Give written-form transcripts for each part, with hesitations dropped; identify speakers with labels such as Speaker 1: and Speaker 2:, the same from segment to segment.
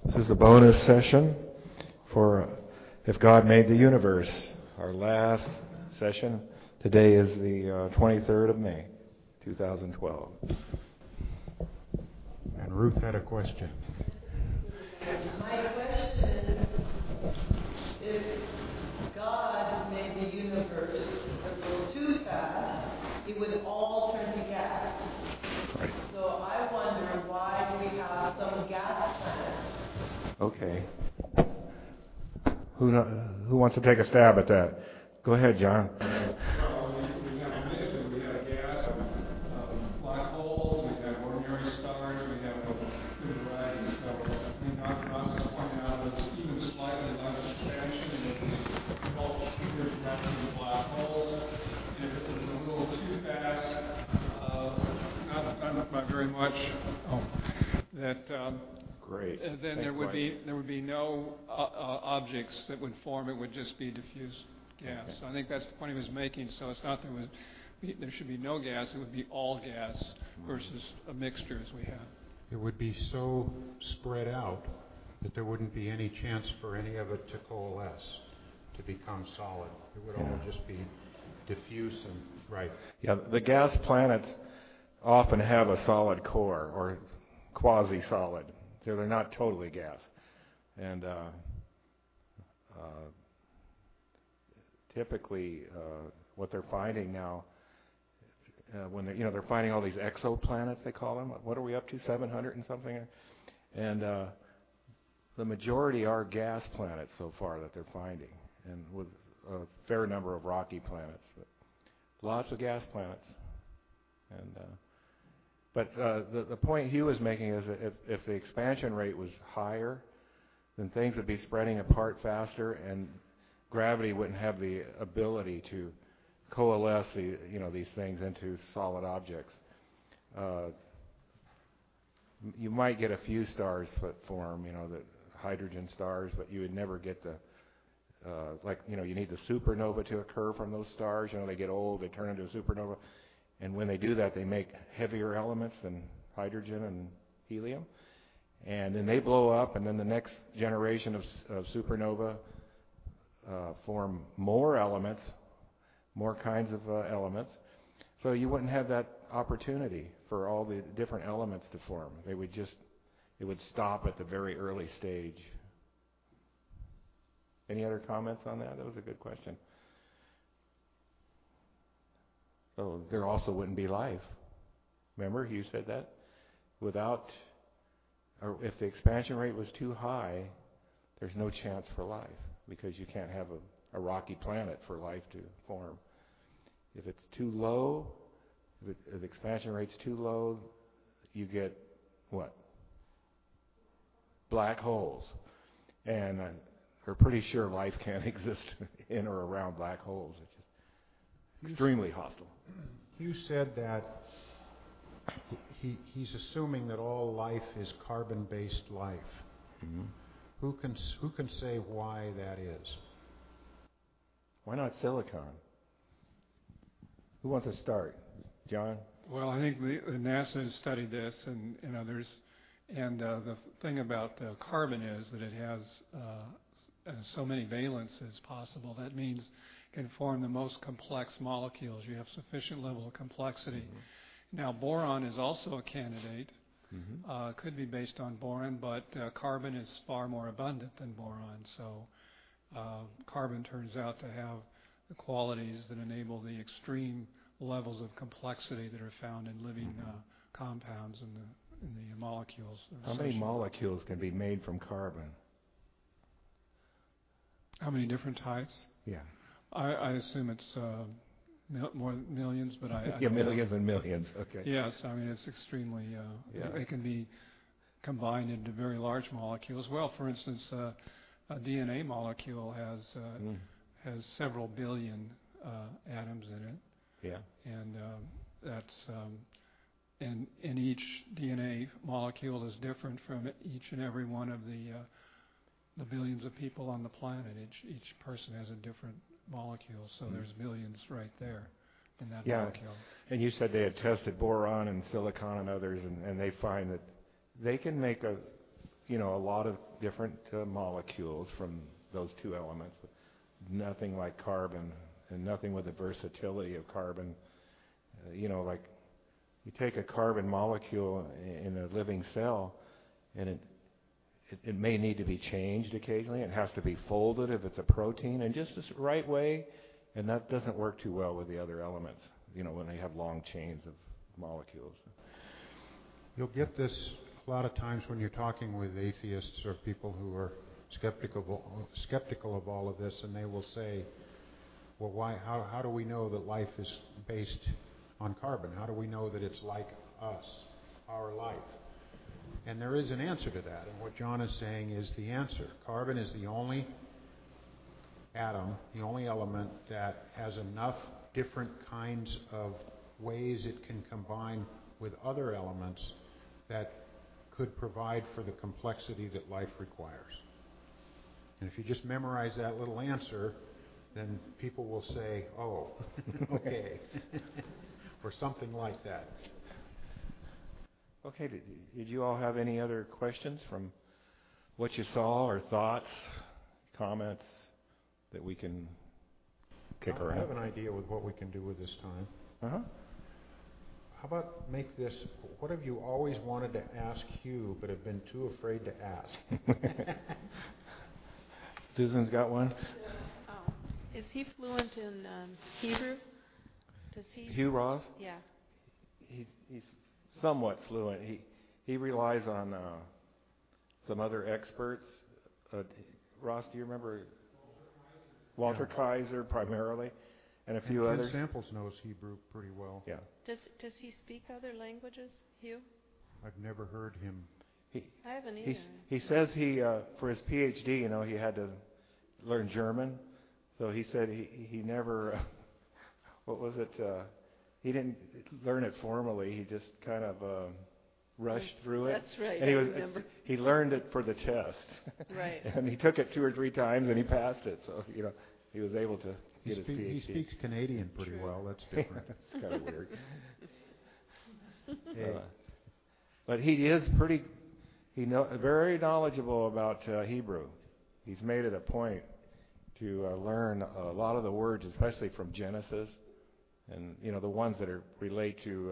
Speaker 1: This is the bonus session for If God Made the Universe. Our last session today is the 23rd of May, 2012.
Speaker 2: And Ruth had a question.
Speaker 3: My question is, if God made the universe go too fast, it would all turn to gas.
Speaker 1: Right.
Speaker 3: So I wonder, why do we have some gas planets?
Speaker 1: Okay. Who wants to take a stab at that? Go ahead, John.
Speaker 4: Well, we have a mix. We have gas, black holes, we have ordinary stars, we have a good variety. So I think Dr. Ross was pointing out that even slightly less expansion would help either direction of the black holes. And if it was a little too fast, not by very much,
Speaker 1: Great.
Speaker 4: then there would be no objects that would form. It would just be diffuse gas.
Speaker 1: Okay.
Speaker 4: So I think that's the point he was making. So it's not there should be no gas. It would be all gas versus a mixture as we have.
Speaker 2: It would be so spread out that there wouldn't be any chance for any of it to coalesce, to become solid. It would all just be diffuse and right.
Speaker 1: Yeah, the gas planets often have a solid core or quasi-solid. They're not totally gas, and typically what they're finding now, when they're finding all these exoplanets, they call them. What are we up to? 700 and something, and the majority are gas planets so far that they're finding, and with a fair number of rocky planets, but lots of gas planets, and. But the point Hugh was making is that if the expansion rate was higher, then things would be spreading apart faster, and gravity wouldn't have the ability to coalesce these things into solid objects. You might get a few stars that form, the hydrogen stars, but you would never get the you need the supernova to occur from those stars. They get old, they turn into a supernova. And when they do that, they make heavier elements than hydrogen and helium. And then they blow up, and then the next generation of supernova form more elements, more kinds of elements. So you wouldn't have that opportunity for all the different elements to form. It would stop at the very early stage. Any other comments on that? That was a good question. So there also wouldn't be life. Remember, you said that? If the expansion rate was too high, there's no chance for life, because you can't have a rocky planet for life to form. If it's too low, if the expansion rate's too low, you get what? Black holes. And we're pretty sure life can't exist in or around black holes. It's just extremely hostile.
Speaker 2: You said that he's assuming that all life is carbon-based life.
Speaker 1: Mm-hmm.
Speaker 2: Who can say why that is?
Speaker 1: Why not silicon? Who wants to start? John?
Speaker 4: Well, I think NASA has studied this, and others. And the thing about carbon is that it has so many valences possible. That means can form the most complex molecules. You have sufficient level of complexity. Mm-hmm. Now, boron is also a candidate. Mm-hmm. Could be based on boron, but carbon is far more abundant than boron. So carbon turns out to have the qualities that enable the extreme levels of complexity that are found in living compounds in the molecules.
Speaker 1: How many molecules can be made from carbon?
Speaker 4: How many different types?
Speaker 1: Yeah.
Speaker 4: I assume it's more millions, but
Speaker 1: millions and millions. Okay.
Speaker 4: Yes, I mean it's extremely. It can be combined into very large molecules. Well, for instance, a DNA molecule has several billion atoms in it.
Speaker 1: Yeah.
Speaker 4: And that's and each DNA molecule is different from each and every one of the billions of people on the planet. Each person has a different molecule, so there's millions right there in that molecule.
Speaker 1: And you said they had tested boron and silicon and others, and they find that they can make a lot of different molecules from those two elements, but nothing like carbon and nothing with the versatility of carbon. Like you take a carbon molecule in a living cell, and it may need to be changed occasionally. It has to be folded if it's a protein, and just the right way. And that doesn't work too well with the other elements, when they have long chains of molecules.
Speaker 2: You'll get this a lot of times when you're talking with atheists or people who are skeptical of all of this, and they will say, well, how do we know that life is based on carbon? How do we know that it's like us, our life? And there is an answer to that, and what John is saying is the answer. Carbon is the only atom, the only element that has enough different kinds of ways it can combine with other elements that could provide for the complexity that life requires. And if you just memorize that little answer, then people will say, oh, okay, or something like that.
Speaker 1: Okay, did you all have any other questions from what you saw, or thoughts, comments that we can kick around?
Speaker 2: I have an idea with what we can do with this time.
Speaker 1: Uh-huh.
Speaker 2: How about make this, what have you always wanted to ask Hugh but have been too afraid to ask?
Speaker 1: Susan's got one.
Speaker 5: Oh. Is he fluent in Hebrew?
Speaker 1: Hugh Ross?
Speaker 5: Yeah.
Speaker 1: He's somewhat fluent. He relies on some other experts. Ross, do you remember? Walter Kaiser primarily, and a few others.
Speaker 2: Ken Samples knows Hebrew pretty well.
Speaker 1: Yeah.
Speaker 5: Does he speak other languages, Hugh?
Speaker 2: I've never heard him.
Speaker 5: I haven't either.
Speaker 1: He says he for his PhD, he had to learn German, so he said he never. What was it? He didn't learn it formally. He just kind of rushed through it.
Speaker 5: That's right.
Speaker 1: And
Speaker 5: I remember.
Speaker 1: He learned it for the test.
Speaker 5: Right.
Speaker 1: And he took it 2 or 3 times and he passed it. So he was able to get his PhD.
Speaker 2: He speaks Canadian pretty well. That's different.
Speaker 1: It's kind of weird. But he is very knowledgeable about Hebrew. He's made it a point to learn a lot of the words, especially from Genesis, and the ones that relate to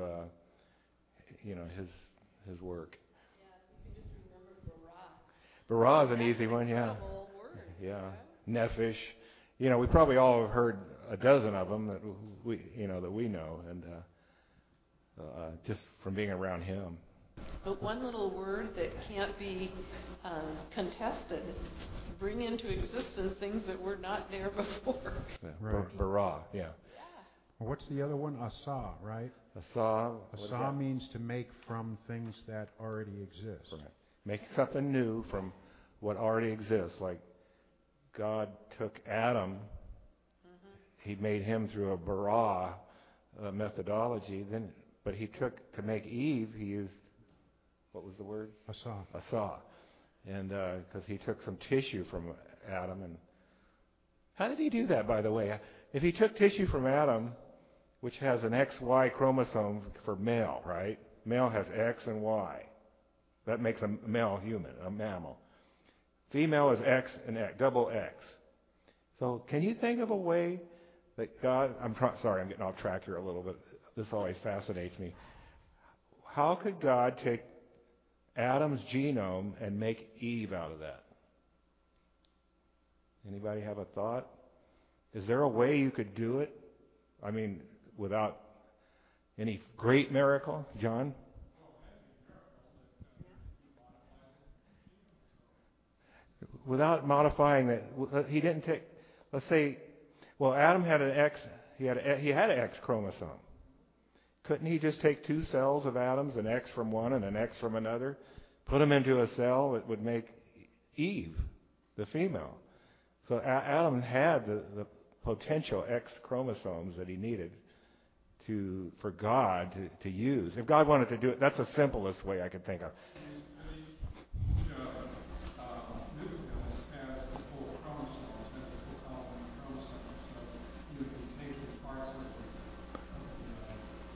Speaker 1: his work.
Speaker 5: Yeah, you can just remember Barak.
Speaker 1: Barak is an easy one, yeah.
Speaker 5: Incredible word.
Speaker 1: Yeah, Nephish. We probably all have heard a dozen of them that we know, and just from being around him.
Speaker 5: But one little word that can't be contested, bring into existence things that were not there before.
Speaker 1: Yeah,
Speaker 2: Right.
Speaker 1: Barak, yeah.
Speaker 2: Well, what's the other one? Asa, right?
Speaker 1: Asa.
Speaker 2: Asa means to make from things that already exist.
Speaker 1: Right. Make something new from what already exists. Like God took Adam, he made him through a bara methodology. But he took to make Eve, he used, what was the word?
Speaker 2: Asa.
Speaker 1: And because he took some tissue from Adam. And how did he do that, by the way? If he took tissue from Adam, which has an XY chromosome for male, right? Male has X and Y. That makes a male human, a mammal. Female is X and X, double X. So can you think of a way that God, sorry, I'm getting off track here a little bit. This always fascinates me. How could God take Adam's genome and make Eve out of that? Anybody have a thought? Is there a way you could do it? I mean, without any great miracle, John? Without modifying that, he didn't take. Let's say, well, Adam had an X. He had an X chromosome. Couldn't he just take 2 cells of Adam's, an X from one and an X from another, put them into a cell that would make Eve, the female? So Adam had the potential X chromosomes that he needed for God to use. If God wanted to do it, that's the simplest way I could think of.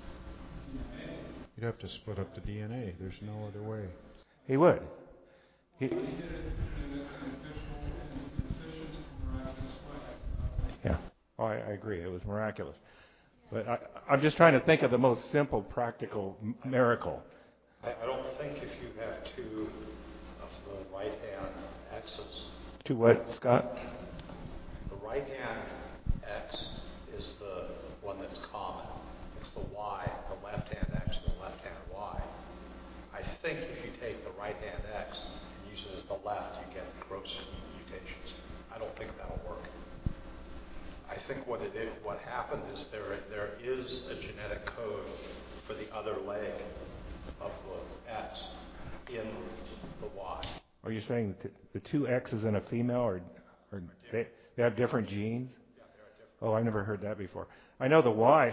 Speaker 2: You'd have to split up the DNA. There's no other way.
Speaker 1: He would. He,
Speaker 4: He did it in its official and efficient and miraculous way.
Speaker 1: yeah. Oh, I agree. It was miraculous. But I'm just trying to think of the most simple, practical miracle.
Speaker 2: I don't think if you have two of the right-hand X's,
Speaker 1: To what, Scott?
Speaker 2: the right-hand X is the one that's common. It's the Y, the left-hand X, the left-hand Y. I think if you take the right-hand X and use it as the left, you get gross mutations. I don't think that'll work. I think what happened is there is a genetic code for the other leg of the X in the Y.
Speaker 1: Are you saying the two X's in a female are they have different genes?
Speaker 2: Yeah, they're different.
Speaker 1: Oh, I've never heard that before. I know the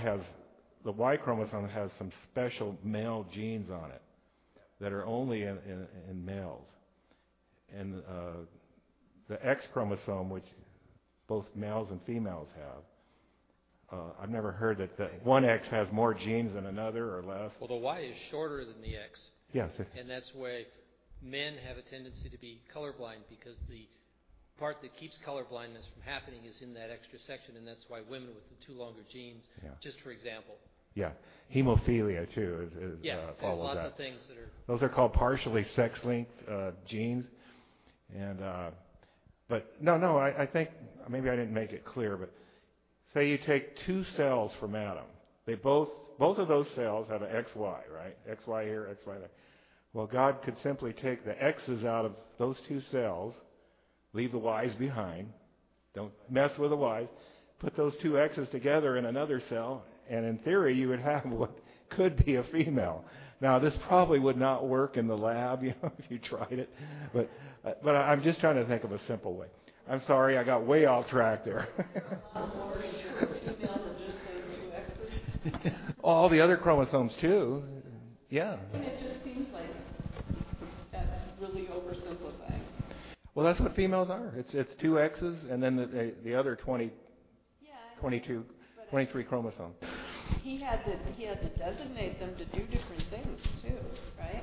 Speaker 1: Y chromosome has some special male genes on it that are only in males. And the X chromosome, which both males and females have, I've never heard that one X has more genes than another or less.
Speaker 6: Well, the Y is shorter than the X,
Speaker 1: Yes.
Speaker 6: and that's why men have a tendency to be colorblind, because the part that keeps colorblindness from happening is in that extra section, and that's why women with the two longer genes, just for example.
Speaker 1: Yeah. Hemophilia, too,
Speaker 6: There's
Speaker 1: follows
Speaker 6: lots
Speaker 1: that.
Speaker 6: of things that are...
Speaker 1: Those are called partially sex-linked genes. And but no, I think maybe I didn't make it clear, but say you take two cells from Adam. They both of those cells have an XY, right? XY here, XY there. Well, God could simply take the X's out of those two cells, leave the Y's behind, don't mess with the Y's, put those two X's together in another cell, and in theory you would have what could be a female. Now, this probably would not work in the lab, if you tried it, but I'm just trying to think of a simple way. I'm sorry, I got way off track there.
Speaker 5: More to a female than just those two X's.
Speaker 1: All the other chromosomes too. Yeah.
Speaker 5: It just seems like that's really oversimplifying.
Speaker 1: Well, that's what females are. It's two X's and then the other 20,
Speaker 5: Yeah,
Speaker 1: 22, 23 chromosomes.
Speaker 5: he had to designate them to do different things too, right?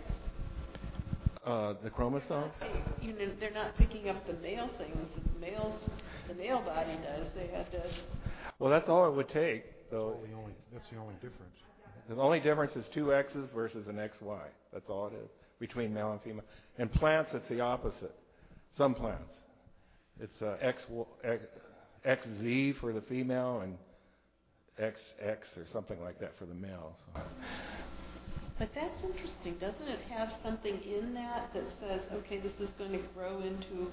Speaker 1: The chromosomes?
Speaker 5: They're not picking up the male things that the male body does. They had to.
Speaker 1: Well, that's all it would take. Though
Speaker 2: That's the only difference.
Speaker 1: the only difference is two X's versus an XY. That's all it is between male and female. In plants, it's the opposite. Some plants, it's XZ for the female and XX or something like that for the male. So.
Speaker 5: But that's interesting. Doesn't it have something in that says, okay, this is going to grow into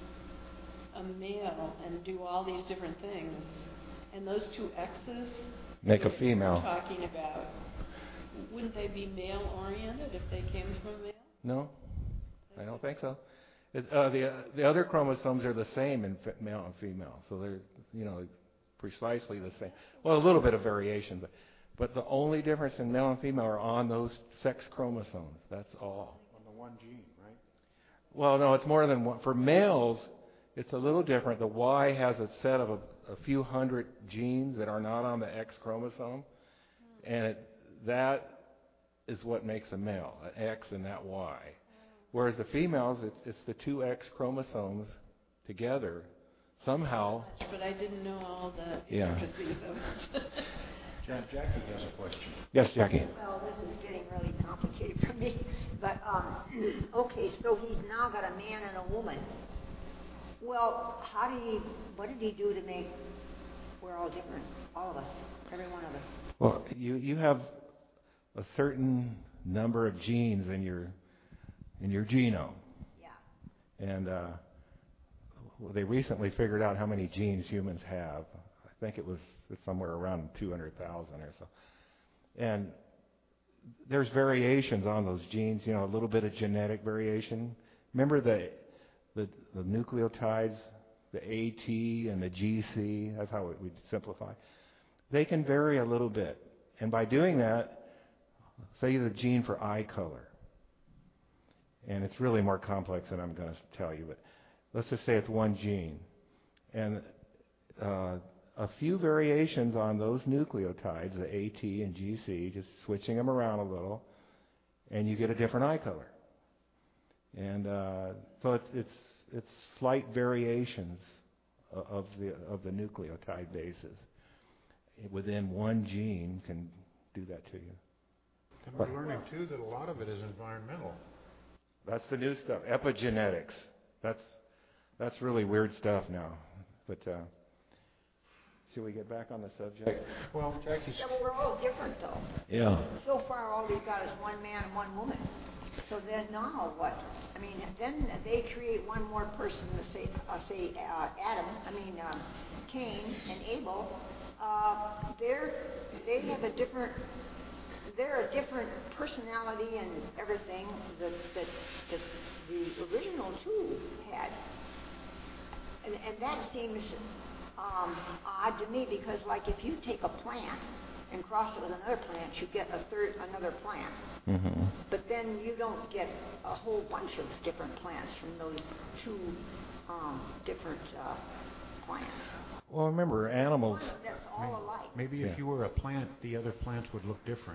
Speaker 5: a male and do all these different things, and those two X's
Speaker 1: Make a
Speaker 5: that
Speaker 1: female.
Speaker 5: we're talking about, wouldn't they be male-oriented if they came from a male?
Speaker 1: No, I don't think so. The other chromosomes are the same in male and female, so they're precisely the same. Well, a little bit of variation, but the only difference in male and female are on those sex chromosomes. That's all.
Speaker 2: On the one gene, right?
Speaker 1: Well, no, it's more than one. For males, it's a little different. The Y has a set of a few hundred genes that are not on the X chromosome, and that is what makes a male, an X and that Y. Whereas the females, it's the two X chromosomes together somehow.
Speaker 5: But I didn't know all the
Speaker 1: Yeah.
Speaker 5: intricacies of it.
Speaker 2: Jackie has a question.
Speaker 1: Yes, Jackie.
Speaker 7: Well, this is getting really complicated for me. But, okay, so he's now got a man and a woman. Well, what did he do to make, we're all different, all of us, every one of us?
Speaker 1: Well, you have a certain number of genes in your genome.
Speaker 7: Yeah.
Speaker 1: And they recently figured out how many genes humans have. I think it's somewhere around 200,000 or so. And there's variations on those genes, a little bit of genetic variation. Remember the nucleotides, the AT and the GC, that's how we simplify. They can vary a little bit. And by doing that, say the gene for eye color. And it's really more complex than I'm going to tell you, but let's just say it's one gene. And a few variations on those nucleotides, the AT and GC, just switching them around a little, and you get a different eye color. And so it's slight variations of the nucleotide bases within one gene can do that to you.
Speaker 2: And we're learning, too, that a lot of it is environmental.
Speaker 1: That's the new stuff. Epigenetics. That's really weird stuff now. But should we get back on the subject?
Speaker 2: Well, Jackie's...
Speaker 7: Yeah, but we're all different, though.
Speaker 1: Yeah.
Speaker 7: So far, all we've got is one man and one woman. So then now what? I mean, then they create one more person, Cain and Abel. They're a different personality and everything that the original two had. And that seems odd to me because, like, if you take a plant and cross it with another plant, you get another plant.
Speaker 1: Mm-hmm.
Speaker 7: But then you don't get a whole bunch of different plants from those two different plants.
Speaker 1: Well, remember, animals...
Speaker 7: That's all alike.
Speaker 2: Maybe if you were a plant, the other plants would look different.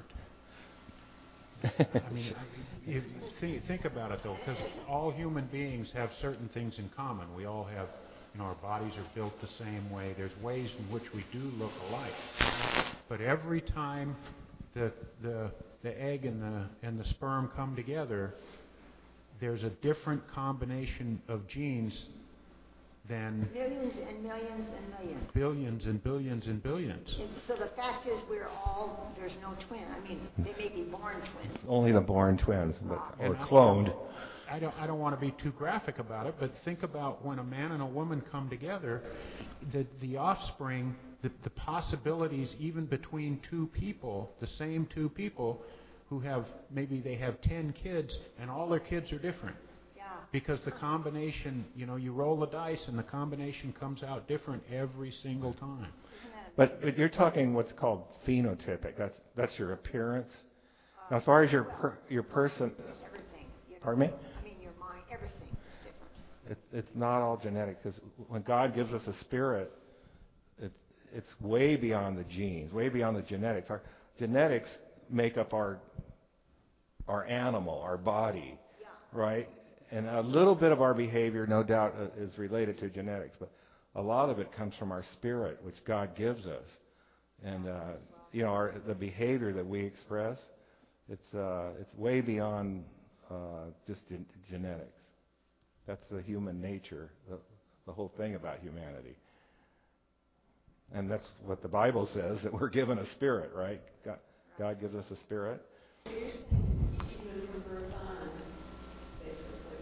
Speaker 2: I mean, think about it, though, because all human beings have certain things in common. We all have, our bodies are built the same way. There's ways in which we do look alike. But every time the egg and the sperm come together, there's a different combination of genes than
Speaker 7: millions and millions and millions.
Speaker 2: Billions and billions and billions.
Speaker 7: And so the fact is there's no twin. I mean, they may be born twins.
Speaker 1: Only the born twins, or cloned.
Speaker 2: I don't want to be too graphic about it, but think about when a man and a woman come together, the offspring, the possibilities even between two people, the same two people, who maybe they have 10 kids and all their kids are different. Because the combination, you roll the dice and the combination comes out different every single time.
Speaker 1: But you're talking what's called phenotypic. That's your appearance. Now, as far as your person,
Speaker 7: everything.
Speaker 1: Pardon me?
Speaker 7: I mean, your mind, everything is different.
Speaker 1: It's not all genetic, because when God gives us a spirit, it's way beyond the genes, way beyond the genetics. Our genetics make up our animal, our body, right? And a little bit of our behavior, no doubt, is related to genetics, but a lot of it comes from our spirit, which God gives us. And the behavior that we express, it's way beyond just genetics. That's the human nature, the whole thing about humanity. And that's what the Bible says, that we're given a spirit, right? God gives us a spirit.
Speaker 5: So you're saying even from birth on, basically,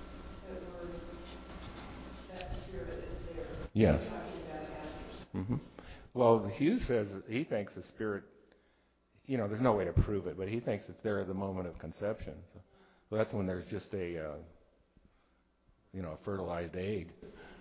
Speaker 5: that spirit is there.
Speaker 1: Yes.
Speaker 5: You're talking about after.
Speaker 1: Mm-hmm. Well, Hughes says he thinks the spirit, there's no way to prove it, but he thinks it's there at the moment of conception. So that's when there's just a fertilized egg.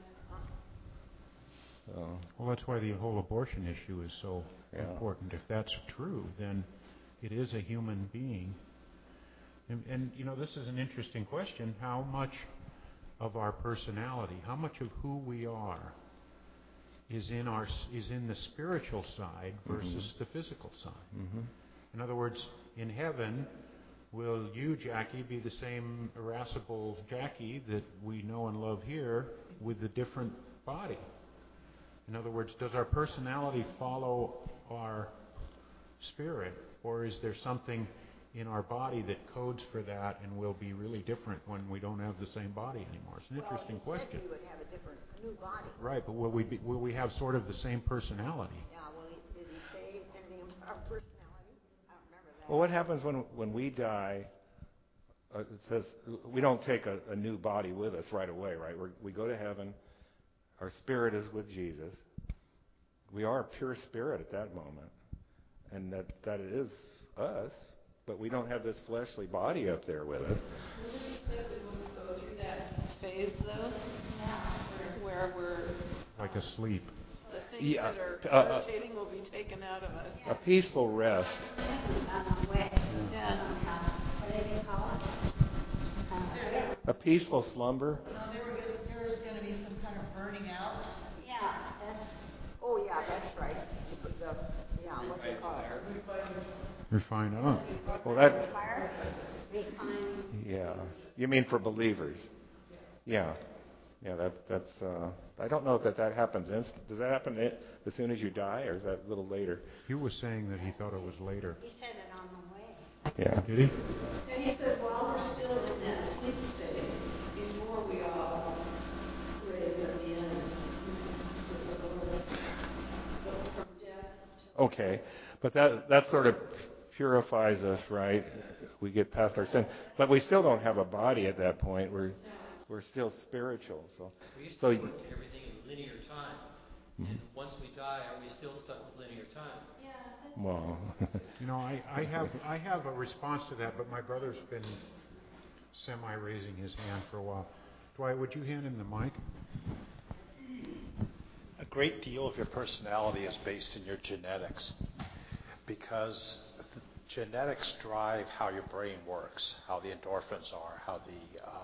Speaker 2: Well, that's why the whole abortion issue is so important. If that's true, then it is a human being. And this is an interesting question. How much of our personality, how much of who we are is in the spiritual side versus the physical side?
Speaker 1: Mm-hmm.
Speaker 2: In other words, in heaven, will you, Jackie, be the same irascible Jackie that we know and love here with a different body? In other words, does our personality follow our spirit, or is there something in our body that codes for that and will be really different when we don't have the same body anymore? It's an interesting question.
Speaker 7: Well, you would have a new body.
Speaker 2: Right, but will we have sort of the same personality?
Speaker 7: Yeah, well, did he say anything about personality? I don't remember that.
Speaker 1: Well, what happens when we die? It says we don't take a new body with us right away, right? We go to heaven. Our spirit is with Jesus. We are a pure spirit at that moment, and that it is us, but we don't have this fleshly body up there with us.
Speaker 5: Wouldn't you say we wouldn't go through that phase, though? Where we're...
Speaker 2: Like asleep.
Speaker 5: The things that are irritating will be taken out of us.
Speaker 1: A peaceful rest.
Speaker 5: Yeah.
Speaker 1: A peaceful slumber.
Speaker 3: No, there is going to be some kind of burning out.
Speaker 7: Oh, yeah, that's right. What they call it?
Speaker 2: Refined. Oh.
Speaker 1: Well, that.
Speaker 7: Fire? Refined.
Speaker 1: Yeah. You mean for believers? Yeah. Yeah, that's I don't know if that happens does that happen as soon as you die, or is that a little later?
Speaker 2: He was saying that he thought it was later.
Speaker 7: He said it on the way.
Speaker 1: Yeah.
Speaker 2: Did he?
Speaker 5: And he said, while we're still in that sleep state, before we all raise at the end, so that we'll go from death to...
Speaker 1: Okay. But that sort of purifies us, right? We get past our sin. But we still don't have a body at that point. We're still spiritual.
Speaker 6: We used
Speaker 1: So
Speaker 6: to put everything in linear time. And once we die, are we still stuck with linear time?
Speaker 1: well,
Speaker 2: You know, I have a response to that, but my brother's been semi-raising his hand for a while. Dwight, would you hand him the mic?
Speaker 8: A great deal of your personality is based in your genetics, because genetics drive how your brain works, how the endorphins are, how the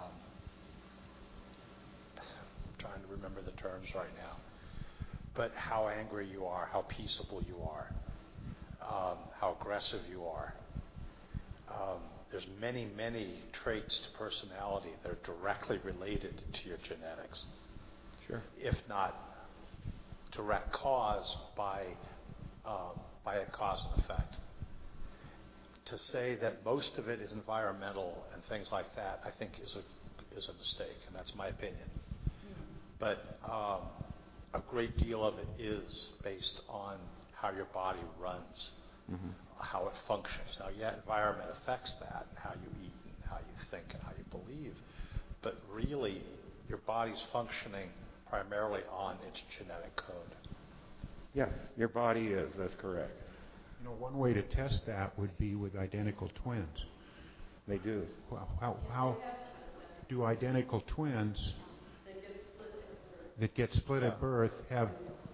Speaker 8: I'm trying to remember the terms right now, but how angry you are, how peaceable you are, how aggressive you are. There's many, many traits to personality that are directly related to your genetics.
Speaker 1: sure.
Speaker 8: If not direct cause by a cause and effect. To say that most of it is environmental and things like that, I think is a mistake, and that's my opinion. But a great deal of it is based on how your body runs, how it functions. Now, yeah, environment affects that, and how you eat, and how you think, and how you believe. But really, your body's functioning primarily on its genetic code.
Speaker 1: Yes, your body is. That's correct.
Speaker 2: You know, one way to test that would be with identical twins.
Speaker 1: They do.
Speaker 2: Well, how do identical twins that get split at birth have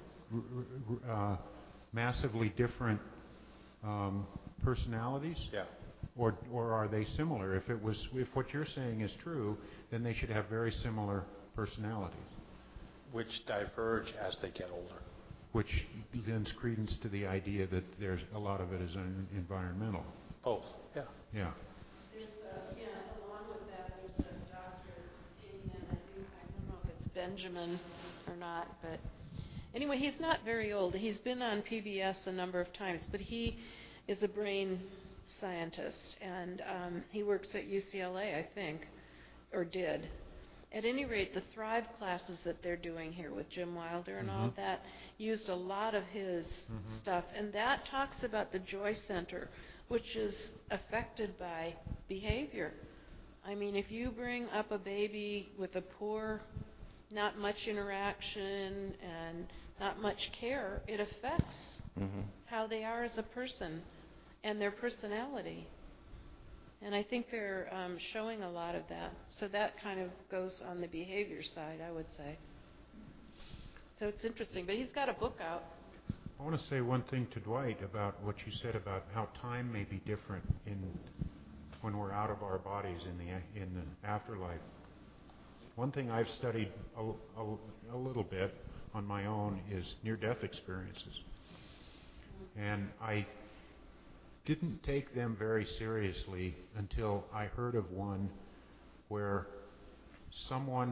Speaker 2: massively different personalities?
Speaker 8: Yeah.
Speaker 2: Or are they similar? If what you're saying is true, then they should have very similar personalities.
Speaker 8: Which diverge as they get older.
Speaker 2: Which lends credence to the idea that there's a lot of it is environmental.
Speaker 8: Both, yeah.
Speaker 2: Yeah.
Speaker 5: There's along with that, there's a doctor, I don't know if it's Benjamin or not, but anyway, he's not very old. He's been on PBS a number of times, but he is a brain scientist, and he works at UCLA, I think, or did. At any rate, the Thrive classes that they're doing here with Jim Wilder and all of that used a lot of his stuff, and that talks about the joy center, which is affected by behavior. I mean, if you bring up a baby with a poor, not much interaction and not much care, it affects how they are as a person and their personality. And I think they're showing a lot of that. So that kind of goes on the behavior side, I would say. So it's interesting. But he's got a book out.
Speaker 2: I want to say one thing to Dwight about what you said about how time may be different when we're out of our bodies in the afterlife. One thing I've studied a little bit on my own is near-death experiences. And I didn't take them very seriously until I heard of one where someone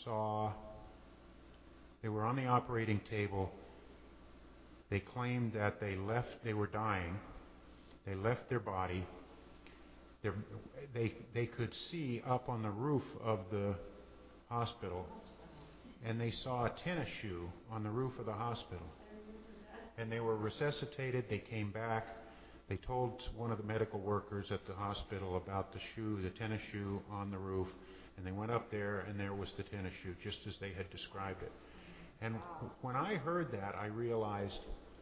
Speaker 2: they were on the operating table, they claimed that they were dying, they left their body, they could see up on the roof of the hospital, and they saw a tennis shoe on the roof of the hospital. And they were resuscitated, they came back. They told one of the medical workers at the hospital about the tennis shoe on the roof, and they went up there, and there was the tennis shoe, just as they had described it. And when I heard that, I realized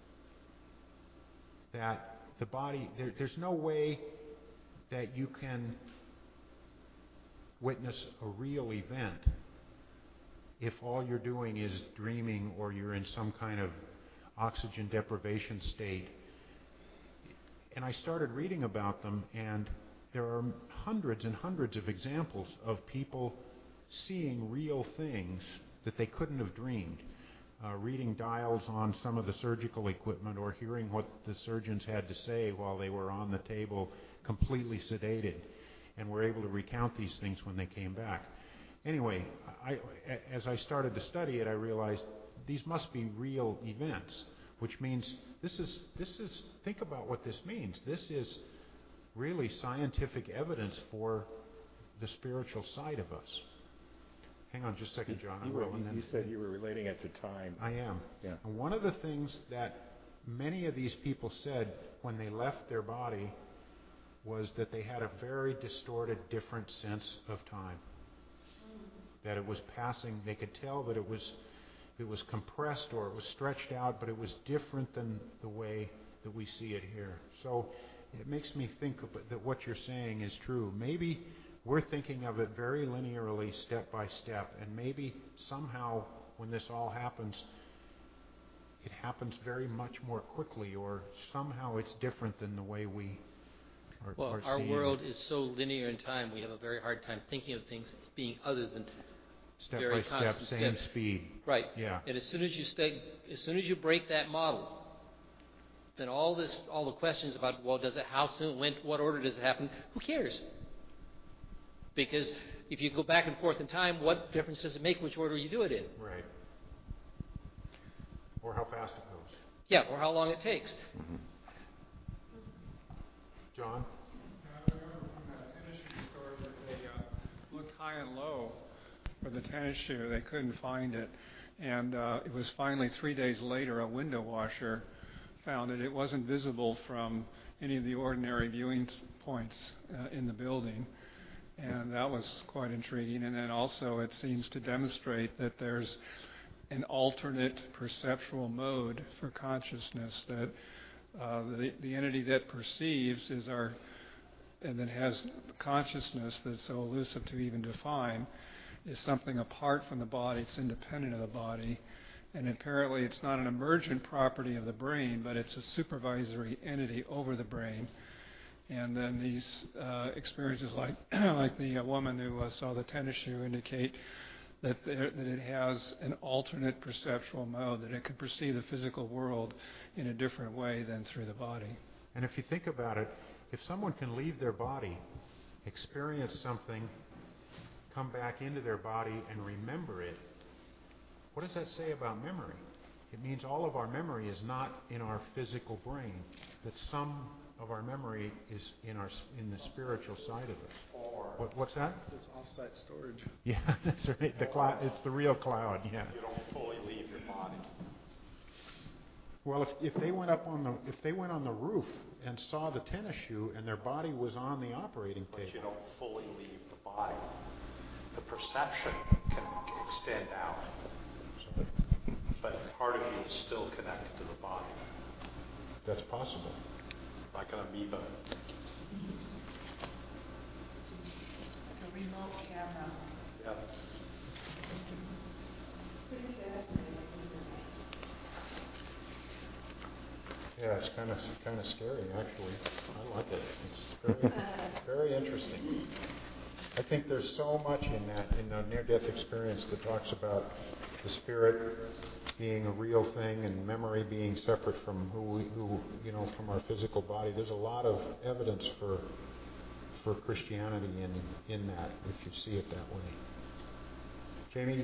Speaker 2: that the body, there's no way that you can witness a real event if all you're doing is dreaming or you're in some kind of oxygen deprivation state. And I started reading about them, and there are hundreds and hundreds of examples of people seeing real things that they couldn't have dreamed. Reading dials on some of the surgical equipment or hearing what the surgeons had to say while they were on the table completely sedated. and were able to recount these things when they came back. Anyway, as I started to study it, I realized these must be real events, which means this is think about what this means. This is really scientific evidence for the spiritual side of us. Hang on just a second, John.
Speaker 1: You said you were relating it to time.
Speaker 2: I am.
Speaker 1: Yeah.
Speaker 2: And one of the things that many of these people said when they left their body was that they had a very distorted, different sense of time. That it was passing. They could tell that it was compressed or it was stretched out, but it was different than the way that we see it here. So it makes me think that what you're saying is true. Maybe we're thinking of it very linearly, step by step, and maybe somehow when this all happens, it happens very much more quickly, or somehow it's different than the way we are
Speaker 6: Well, our world is so linear in time, we have a very hard time thinking of things as being other than
Speaker 2: step
Speaker 6: very
Speaker 2: by step,
Speaker 6: constant
Speaker 2: same
Speaker 6: steps.
Speaker 2: speed.
Speaker 6: Right.
Speaker 2: Yeah.
Speaker 6: And as soon as you break that model, then all the questions about, well, does it, how soon, when, what order does it happen? Who cares? Because if you go back and forth in time, what difference does it make which order you do it in?
Speaker 2: Right. Or how fast it goes.
Speaker 6: Yeah, or how long it takes.
Speaker 1: Mm-hmm.
Speaker 2: John?
Speaker 4: I remember from that tennis shoe store that they looked high and low for the tennis shoe. They couldn't find it. And it was finally 3 days later a window washer found it. It wasn't visible from any of the ordinary viewing points in the building. And that was quite intriguing. And then also it seems to demonstrate that there's an alternate perceptual mode for consciousness, that the entity that perceives is and that has consciousness that's so elusive to even define, is something apart from the body. It's independent of the body. And apparently it's not an emergent property of the brain, but it's a supervisory entity over the brain. And then these experiences like the woman who saw the tennis shoe indicate that it has an alternate perceptual mode, that it can perceive the physical world in a different way than through the body.
Speaker 2: And if you think about it, if someone can leave their body, experience something, come back into their body and remember it, what does that say about memory? It means all of our memory is not in our physical brain, that some of our memory is in the spiritual side of it. What's that?
Speaker 9: It's offsite storage.
Speaker 2: Yeah, that's right. The cloud. It's the real cloud. Yeah.
Speaker 8: You don't fully leave your body.
Speaker 2: Well, if they went on the roof and saw the tennis shoe and their body was on the operating table,
Speaker 8: But you don't fully leave the body. The perception can extend out, but part of you is still connected to the body,
Speaker 2: that's possible.
Speaker 8: like an amoeba.
Speaker 3: Like a remote camera.
Speaker 8: Yep.
Speaker 3: Pretty fascinating.
Speaker 2: Yeah, it's kind of scary, actually. I like it. It's very interesting. I think there's so much in the near-death experience that talks about the spirit being a real thing and memory being separate from from our physical body. There's a lot of evidence for Christianity in that, if you see it that way. Jamie,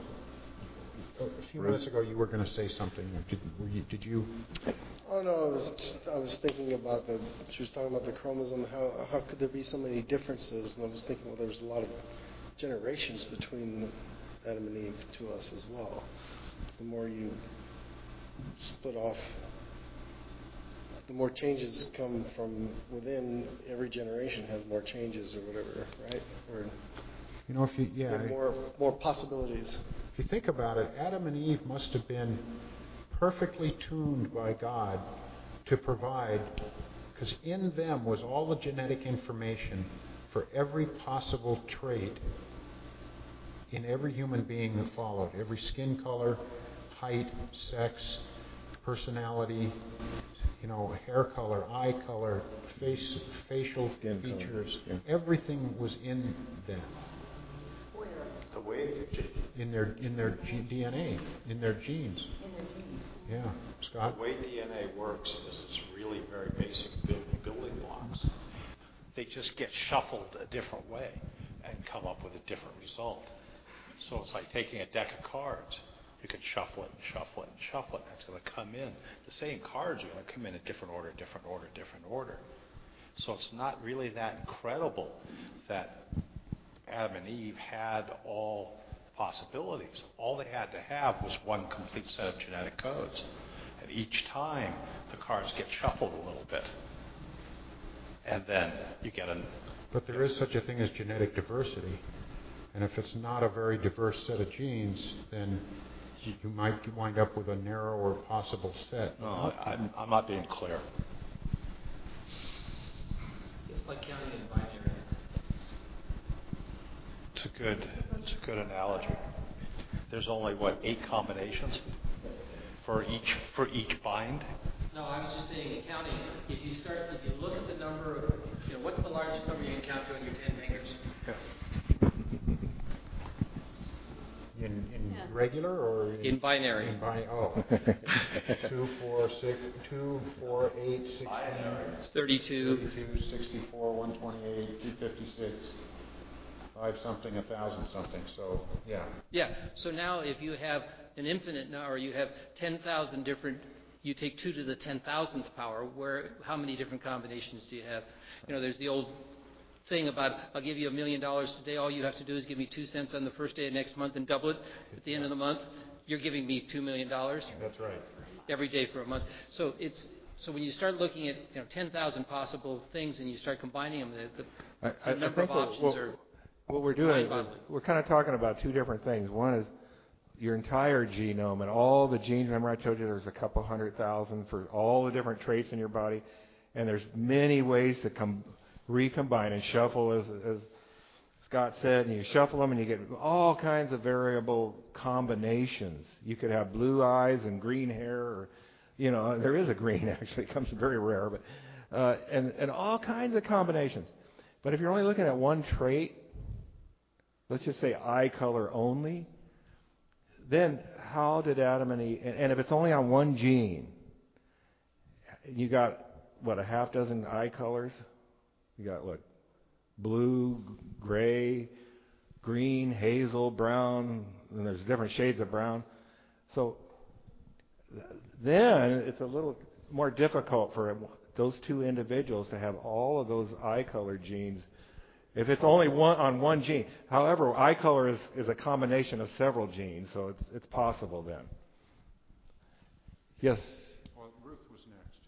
Speaker 2: a few minutes ago you were going to say something. Did you?
Speaker 9: Oh no, I was thinking about she was talking about the chromosome. How could there be so many differences? And I was thinking, well, there was a lot of generations between Adam and Eve to us as well. The more you split off, the more changes come from within. Every generation has more changes or whatever, right? Or more possibilities.
Speaker 2: If you think about it, Adam and Eve must have been perfectly tuned by God to provide, because in them was all the genetic information for every possible trait in every human being that followed. Every skin color, height, sex, personality, hair color, eye color, facial
Speaker 1: Skin
Speaker 2: features.
Speaker 1: color. Yeah.
Speaker 2: Everything was in them.
Speaker 8: The way
Speaker 2: In their DNA, in their genes. Yeah, Scott?
Speaker 8: The way DNA works is it's really very basic building blocks. They just get shuffled a different way and come up with a different result. So it's like taking a deck of cards. You can shuffle it and shuffle it and shuffle it, and it's going to come in. The same cards are going to come in a different order, different order, different order. So it's not really that incredible that Adam and Eve had all possibilities. All they had to have was one complete set of genetic codes. And each time, the cards get shuffled a little bit. And then you get a...
Speaker 2: But there is such a thing as genetic diversity. And if it's not a very diverse set of genes, then you might wind up with a narrower possible set.
Speaker 8: No, I'm not being clear.
Speaker 6: It's like counting in binary.
Speaker 8: It's a good analogy. There's only, 8 combinations for each bind?
Speaker 6: No, I was just saying, counting. If you look at the number of, what's the largest number you can count to on your 10 fingers?
Speaker 8: Yeah.
Speaker 2: In regular or
Speaker 6: in binary?
Speaker 2: In 2, 4, 6, 2, 4, 8, 16,
Speaker 6: 32,
Speaker 2: 64, 128, 256, 5 something, 1,000 something. So yeah.
Speaker 6: Yeah. So now, if you have an infinite number, or you have 10,000 different, you take 2 to the 10,000th power. How many different combinations do you have? There's the old thing about, I'll give you $1 million today. All you have to do is give me 2 cents on the first day of next month and double it at the end of the month. You're giving me $2 million.
Speaker 2: That's right.
Speaker 6: Every day for a month. So when you start looking at 10,000 possible things and you start combining them, the number of options are.
Speaker 1: What we're doing is we're kind of talking about 2 different things. One is your entire genome and all the genes. Remember I told you there's a couple 100,000 for all the different traits in your body, and there's many ways to recombine and shuffle, as Scott said, and you shuffle them and you get all kinds of variable combinations. You could have blue eyes and green hair, or there is a green actually, it comes very rare, but and all kinds of combinations. But if you're only looking at one trait, let's just say eye color only, then how did Adam and Eve, and if it's only on one gene, you got, a half dozen eye colors? You got, blue, gray, green, hazel, brown, and there's different shades of brown. So then it's a little more difficult for those 2 individuals to have all of those eye color genes if it's only on one gene. However, eye color is a combination of several genes, so it's possible then. Yes?
Speaker 2: Well, Ruth was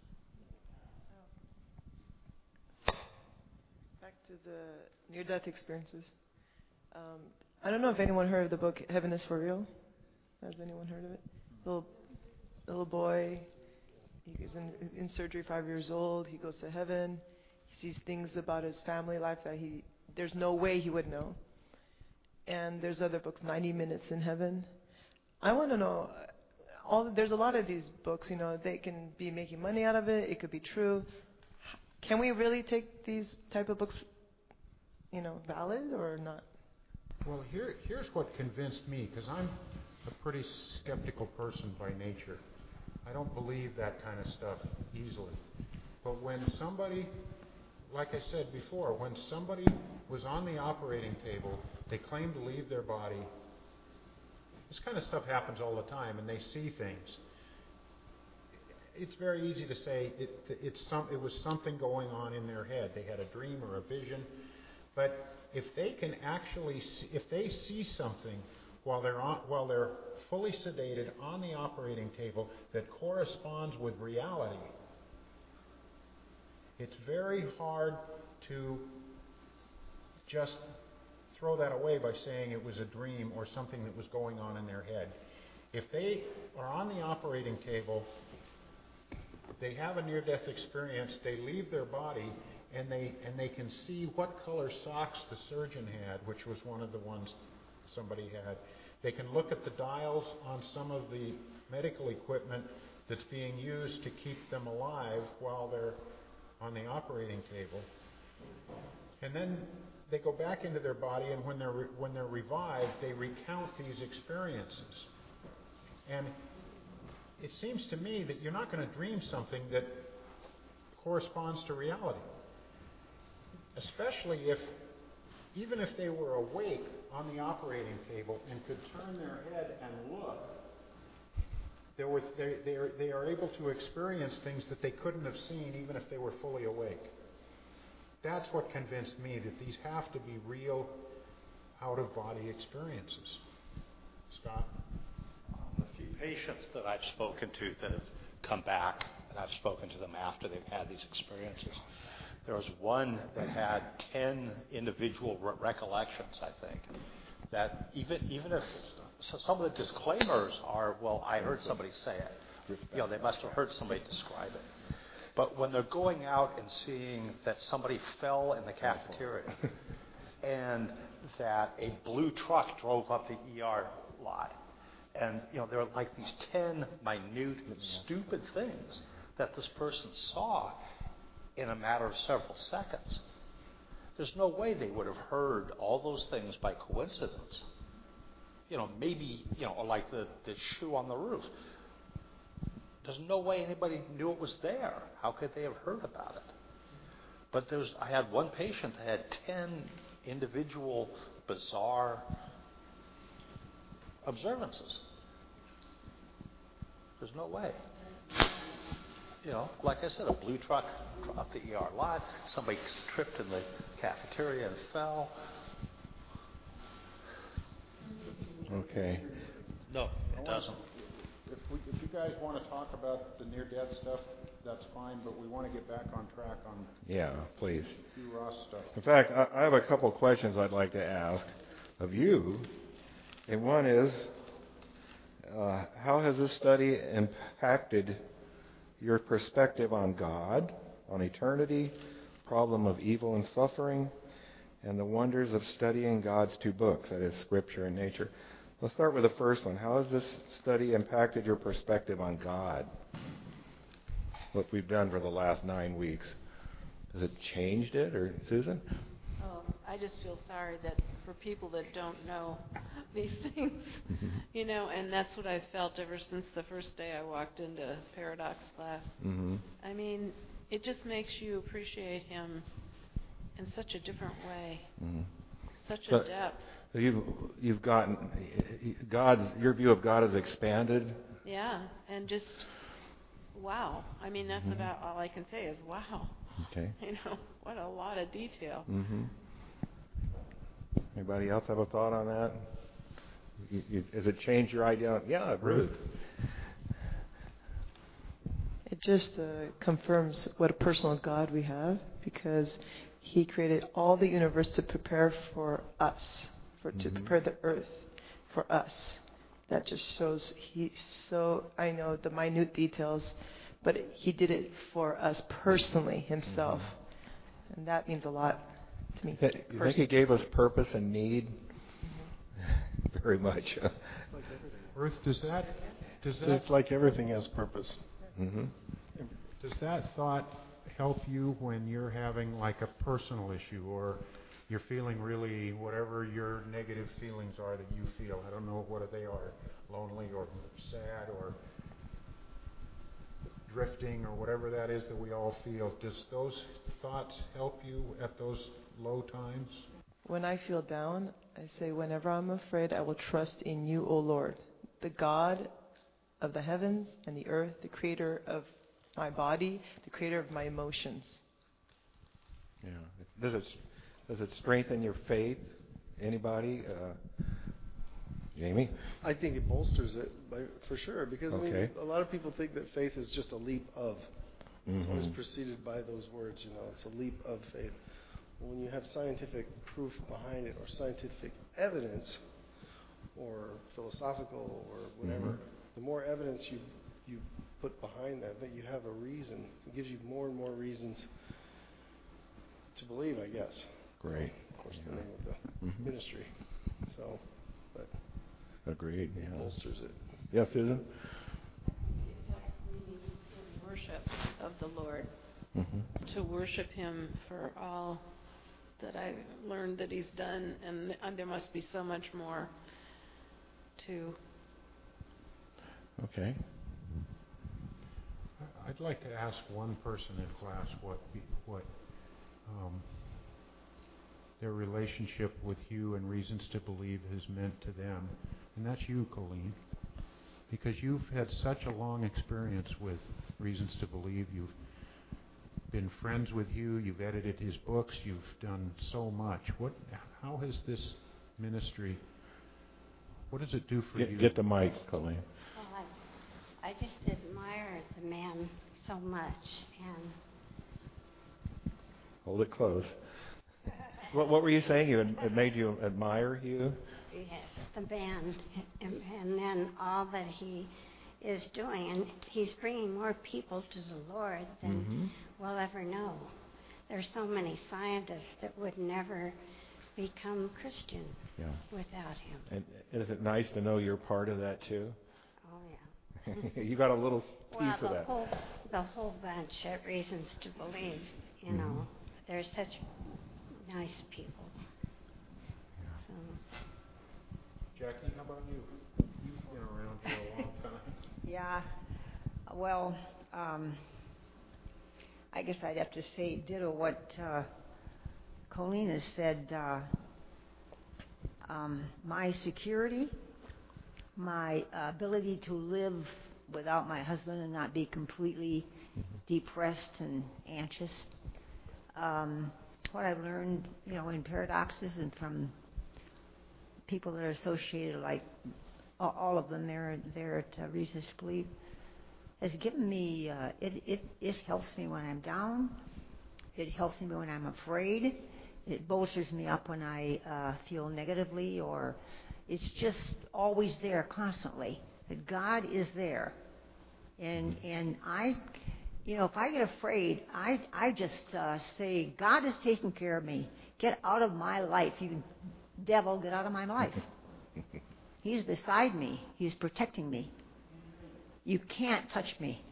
Speaker 2: next.
Speaker 10: Back to the near-death experiences. I don't know if anyone heard of the book Heaven is for Real. Has anyone heard of it? Little boy, he's in surgery, 5 years old. He goes to heaven. He sees things about his family life that there's no way he would know. And there's other books, 90 Minutes in Heaven. I want to know, there's a lot of these books, they can be making money out of it. It could be true. Can we really take these type of books, valid or not?
Speaker 2: Well, here's what convinced me, because I'm a pretty skeptical person by nature. I don't believe that kind of stuff easily. But when somebody, like I said before, when somebody was on the operating table, they claim to leave their body. This kind of stuff happens all the time, and they see things. It's very easy to say it was something going on in their head. They had a dream or a vision. But if they can actually if they see something while they're fully sedated on the operating table that corresponds with reality, it's very hard to just throw that away by saying it was a dream or something that was going on in their head. If they are on the operating table, they have a near-death experience, they leave their body, and they can see what color socks the surgeon had, which was one of the ones somebody had. They can look at the dials on some of the medical equipment that's being used to keep them alive while they're on the operating table. And then they go back into their body, and when they're revived, they recount these experiences. And it seems to me that you're not going to dream something that corresponds to reality. especially if, even if they were awake on the operating table and could turn their head and look, they are able to experience things that they couldn't have seen even if they were fully awake. That's what convinced me that these have to be real out-of-body experiences. Scott?
Speaker 8: A few patients that I've spoken to that have come back, and I've spoken to them after they've had these experiences. There was one that had 10 individual recollections, I think, that even if some of the disclaimers are, well, I heard somebody say it. They must have heard somebody describe it. But when they're going out and seeing that somebody fell in the cafeteria and that a blue truck drove up the ER lot, and there are like these 10 minute, stupid things that this person saw in a matter of several seconds. There's no way they would have heard all those things by coincidence. Maybe, or like the shoe on the roof. There's no way anybody knew it was there. How could they have heard about it? But I had one patient that had 10 individual bizarre observances. There's no way. Like I said, a blue truck dropped the ER lot. Somebody tripped in the cafeteria and fell.
Speaker 1: Okay.
Speaker 8: No, it doesn't.
Speaker 2: If you guys want to talk about the near-death stuff, that's fine, but we want to get back on track on
Speaker 1: please.
Speaker 2: Hugh Ross stuff.
Speaker 1: In fact, I have a couple of questions I'd like to ask of you. And one is, how has this study impacted your perspective on God, on eternity, problem of evil and suffering, and the wonders of studying God's two books, that is, Scripture and nature? Let's start with the first one. How has this study impacted your perspective on God? What we've done for the last 9 weeks. Has it changed it, or Susan?
Speaker 5: Oh, I just feel sorry that for people that don't know these things, and that's what I felt ever since the first day I walked into Paradox class.
Speaker 1: Mm-hmm.
Speaker 5: I mean, it just makes you appreciate him in such a different way, such a depth.
Speaker 1: You've gotten your view of God has expanded.
Speaker 5: Yeah, and just wow. I mean, that's about all I can say is wow.
Speaker 1: Okay.
Speaker 5: What a lot of detail.
Speaker 1: Mm-hmm. Anybody else have a thought on that? Has it changed your idea? Yeah, Ruth.
Speaker 10: It just confirms what a personal God we have, because He created all the universe to prepare for us, to prepare the earth for us. That just shows I know the minute details, but He did it for us personally, Himself. And that means a lot to me.
Speaker 1: You think He gave us purpose and need? Very much.
Speaker 2: Ruth, does that
Speaker 9: It's like everything has purpose.
Speaker 1: Mm-hmm.
Speaker 2: Does that thought help you when you're having like a personal issue, or you're feeling really whatever your negative feelings are that you feel? I don't know what they are, lonely or sad or drifting or whatever that is that we all feel. Does those thoughts help you at those low times?
Speaker 10: When I feel down, I say, whenever I'm afraid, I will trust in you, O Lord, the God of the heavens and the earth, the creator of my body, the creator of my emotions.
Speaker 1: Yeah. Does it strengthen your faith? Anybody? Jamie?
Speaker 9: I think it bolsters it, for sure, because I mean, a lot of people think that faith is just a leap of. It's always preceded by those words, it's a leap of faith. When you have scientific proof behind it, or scientific evidence, or philosophical, or whatever, the more evidence you put behind that you have a reason. It gives you more and more reasons to believe, I guess.
Speaker 1: Great.
Speaker 9: Of course, the name of the ministry. So, but
Speaker 1: agreed.
Speaker 9: It bolsters it.
Speaker 1: Yeah, Susan?
Speaker 5: It helps me in worship of the Lord, to worship Him for all that I've learned that He's done, and there must be so much more to.
Speaker 1: Okay.
Speaker 2: I'd like to ask one person in class what their relationship with you and Reasons to Believe has meant to them. And that's you, Colleen. Because you've had such a long experience with Reasons to Believe. You've been friends with Hugh. You've edited his books. You've done so much. How has this ministry, what does it do for you?
Speaker 1: Get the mic, Colleen.
Speaker 11: Well, I just admire the man so much. And
Speaker 1: Hold it close. What were you saying? It made you admire Hugh?
Speaker 11: yes, the man, and then all that he is doing. And he's bringing more people to the Lord than we'll ever know. There's so many scientists that would never become Christian without him.
Speaker 1: And is it nice to know you're part of that too?
Speaker 11: Oh, yeah.
Speaker 1: You got a little piece of that.
Speaker 11: The whole bunch at Reasons to Believe, you know. They're such nice people. So.
Speaker 2: Jackie, how about you? You've been around for a long time.
Speaker 7: Yeah. Well, I guess I'd have to say ditto what Colleen has said. My security, my ability to live without my husband and not be completely depressed and anxious. What I've learned, in Paradoxes and from people that are associated, like all of them there at Reasons to Believe, has given me, it helps me when I'm down. It helps me when I'm afraid. It bolsters me up when I feel negatively, or it's just always there constantly. That God is there. And I, if I get afraid, I just say, God is taking care of me. Get out of my life. You devil, get out of my life. He's beside me. He's protecting me. You can't touch me.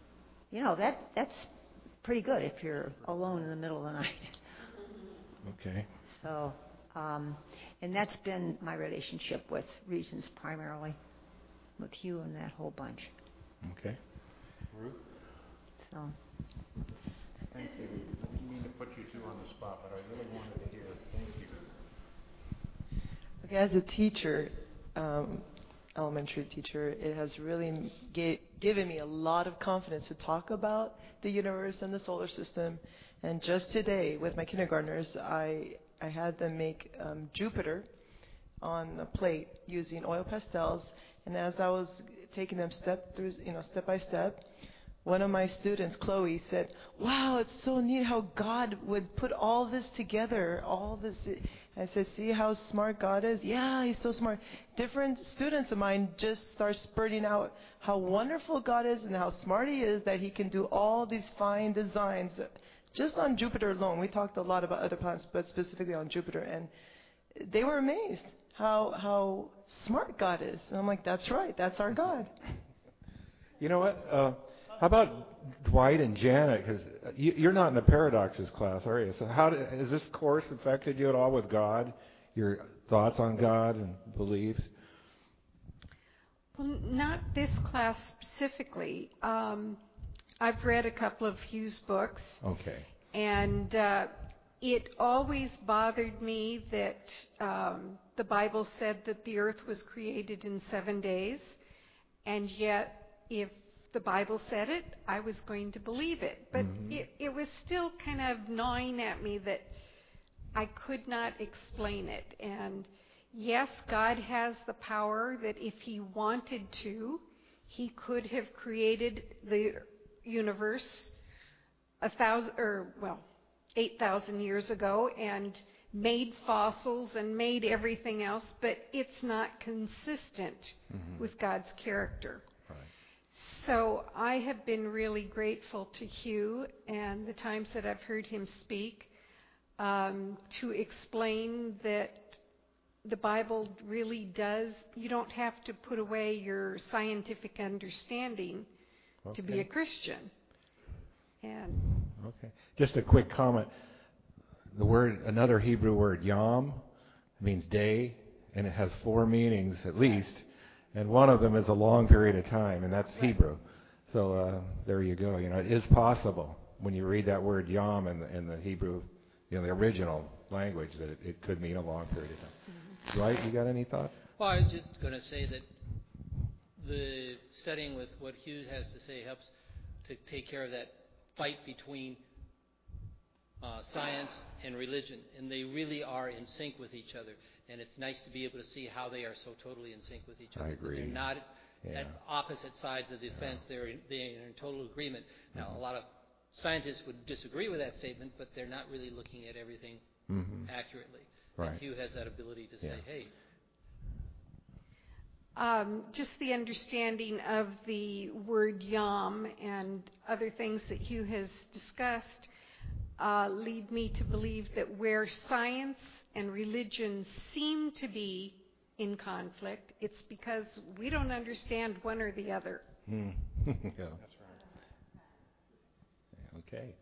Speaker 7: That's pretty good if you're alone in the middle of the night.
Speaker 1: Okay.
Speaker 7: So, and that's been my relationship with Reasons primarily, with Hugh and that whole bunch.
Speaker 1: Okay.
Speaker 2: Ruth?
Speaker 7: So.
Speaker 2: Thank you. I didn't mean to put you two on the spot, but I really wanted to hear. Thank you.
Speaker 10: Okay, as a teacher, elementary teacher, it has really given me a lot of confidence to talk about the universe and the solar system. And just today, with my kindergartners, I had them make Jupiter on a plate using oil pastels. And as I was taking them step by step, one of my students, Chloe, said, "Wow, it's so neat how God would put all this together, all this." I said, "See how smart God is?" "Yeah, he's so smart." Different students of mine just start spurting out how wonderful God is and how smart he is that he can do all these fine designs just on Jupiter alone. We talked a lot about other planets, but specifically on Jupiter, and they were amazed how smart God is. And I'm like, that's right, that's our God.
Speaker 1: You know what? How about Dwight and Janet? Because you're not in the Paradoxes class, are you? So has this course affected you at all with God? Your thoughts on God and beliefs?
Speaker 12: Well, not this class specifically. I've read a couple of Hugh's books.
Speaker 1: Okay.
Speaker 12: And it always bothered me that the Bible said that the earth was created in 7 days. And yet, if the Bible said it, I was going to believe it. But it was still kind of gnawing at me that I could not explain it. And yes, God has the power that if he wanted to, he could have created the universe 8,000 years ago and made fossils and made everything else, but it's not consistent with God's character.
Speaker 1: Right.
Speaker 12: So I have been really grateful to Hugh and the times that I've heard him speak to explain that the Bible really does, you don't have to put away your scientific understanding to be a Christian. And
Speaker 1: okay. Just a quick comment. Another Hebrew word, yom, means day, and it has 4 meanings at least, and one of them is a long period of time, and that's Hebrew. So there you go. It is possible when you read that word yom in the Hebrew, the original language that it could mean a long period of time. Right? You got any thoughts?
Speaker 6: Well, I was just going to say that the studying with what Hughes has to say helps to take care of that fight between science and religion, and they really are in sync with each other. And it's nice to be able to see how they are so totally in sync with each other.
Speaker 1: I agree.
Speaker 6: They're not at opposite sides of the fence. They're in total agreement. Now, a lot of scientists would disagree with that statement, but they're not really looking at everything accurately.
Speaker 1: Right.
Speaker 6: And Hugh has that ability to say, hey.
Speaker 12: Just the understanding of the word yom and other things that Hugh has discussed lead me to believe that where science and religion seem to be in conflict, it's because we don't understand one or the other.
Speaker 1: Yeah. That's right. Okay.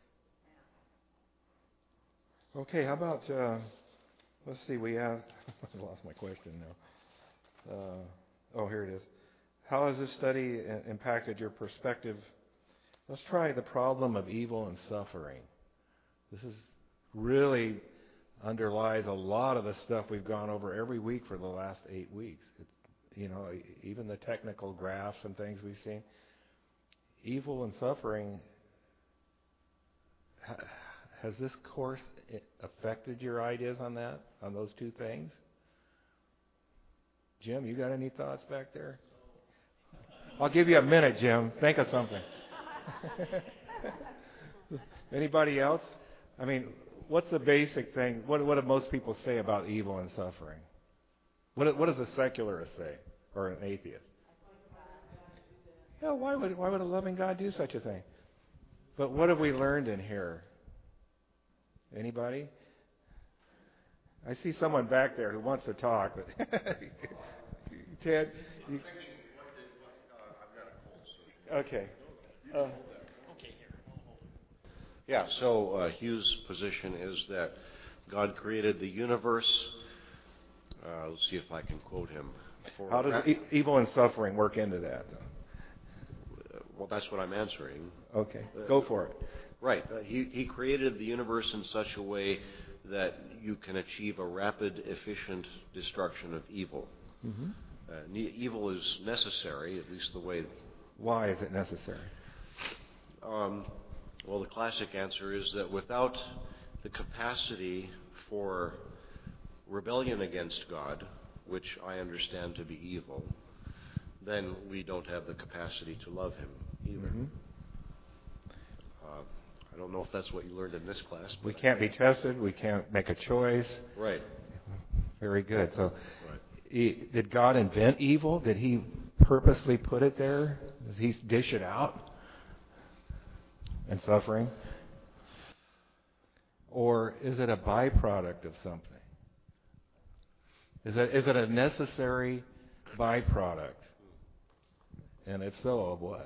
Speaker 1: Okay, how about, let's see, we have, I lost my question now. Here it is. How has this study impacted your perspective? Let's try the problem of evil and suffering. This is really underlies a lot of the stuff we've gone over every week for the last 8 weeks. Even the technical graphs and things we've seen. Evil and suffering, has this course affected your ideas on that, on those two things? Jim, you got any thoughts back there? I'll give you a minute, Jim. Think of something. Anybody else? I mean, what's the basic thing? What do most people say about evil and suffering? What does a secularist say, or an atheist? Yeah, why would a loving God do such a thing? But what have we learned in here? Anybody? I see someone back there who wants to talk, but Ted. Okay.
Speaker 13: Yeah, so Hugh's position is that God created the universe. Let's see if I can quote him.
Speaker 1: How does evil and suffering work into that?
Speaker 13: Well, that's what I'm answering.
Speaker 1: Okay, go for it.
Speaker 13: Right. He created the universe in such a way that you can achieve a rapid, efficient destruction of evil.
Speaker 1: Mm-hmm.
Speaker 13: Evil is necessary, at least the way...
Speaker 1: Why is it necessary?
Speaker 13: Well, the classic answer is that without the capacity for rebellion against God, which I understand to be evil, then we don't have the capacity to love Him either.
Speaker 1: Mm-hmm.
Speaker 13: I don't know if that's what you learned in this class.
Speaker 1: We can't be tested. We can't make a choice.
Speaker 13: Right.
Speaker 1: Very good. So,
Speaker 13: right.
Speaker 1: Did God invent evil? Did He purposely put it there? Does He dish it out? And suffering? Or is it a byproduct of something? Is it a necessary byproduct? And if so, of what?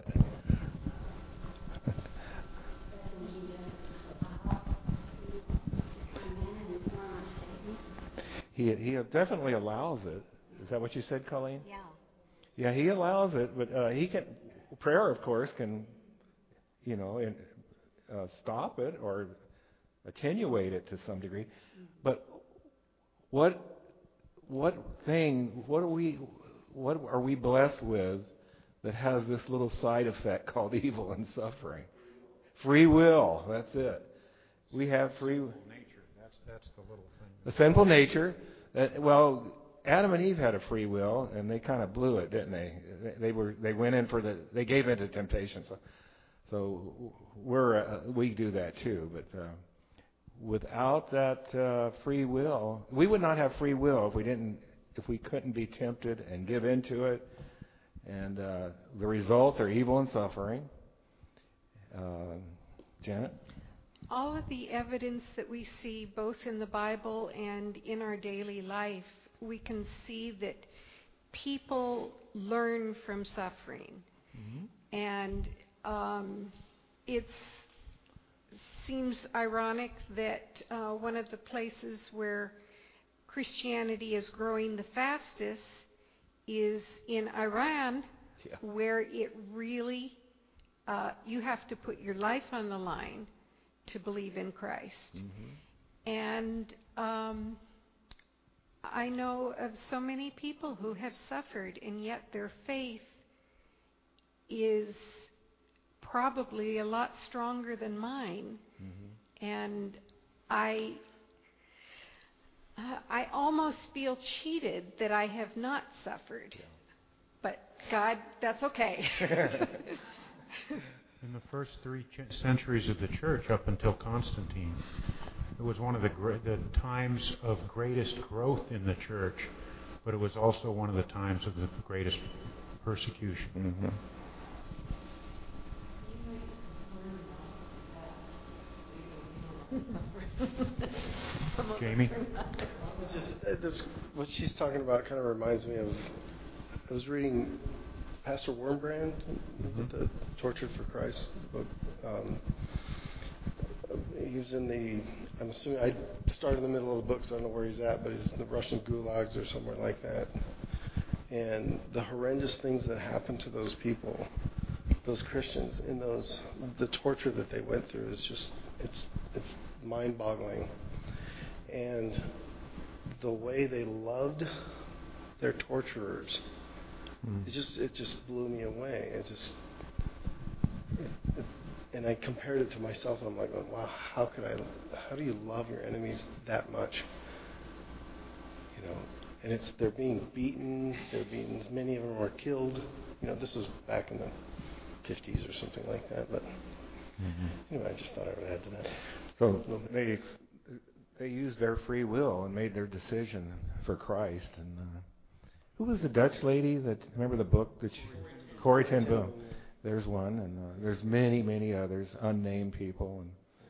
Speaker 1: He definitely allows it. Is that what you said, Colleen?
Speaker 11: Yeah.
Speaker 1: Yeah, He allows it, but He can. Prayer, of course, can, stop it or attenuate it to some degree. But what are we blessed with that has this little side effect called evil and suffering? Free will. That's it. We have free will.
Speaker 2: That's the little thing.
Speaker 1: The sinful nature. Well, Adam and Eve had a free will, and they kind of blew it, didn't they? They went in for they gave in to temptation. So we do that too. But without that free will, we would not have free will if we couldn't be tempted and give in to it. And the results are evil and suffering. Janet?
Speaker 12: All of the evidence that we see both in the Bible and in our daily life, we can see that people learn from suffering. Mm-hmm. And it seems ironic that one of the places where Christianity is growing the fastest is in Iran, where it really, you have to put your life on the line to believe in Christ. Mm-hmm. And I know of so many people who have suffered, and yet their faith is probably a lot stronger than mine. Mm-hmm. And I almost feel cheated that I have not suffered. Yeah. But God, that's okay.
Speaker 2: In the first 3 centuries of the church, up until Constantine, it was one of the times of greatest growth in the church, but it was also one of the times of the greatest persecution.
Speaker 1: Mm-hmm.
Speaker 2: Jamie?
Speaker 9: What she's talking about kind of reminds me of, I was reading Pastor Wurmbrand, the Tortured for Christ book. He's in I'm assuming, I started in the middle of the book, so I don't know where he's at, but he's in the Russian gulags or somewhere like that. And the horrendous things that happened to those people, those Christians, in the torture that they went through is just, it's mind-boggling. And the way they loved their torturers, it just blew me away. And I compared it to myself, and I'm like, wow, how do you love your enemies that much? And they're being beaten, many of them were killed. This is back in the 50s or something like that, but anyway, I just thought I would add to that.
Speaker 1: So they used their free will and made their decision for Christ. And who was the Dutch lady that, remember the book that Corrie ten Boom? There's one, and there's many, many others, unnamed people.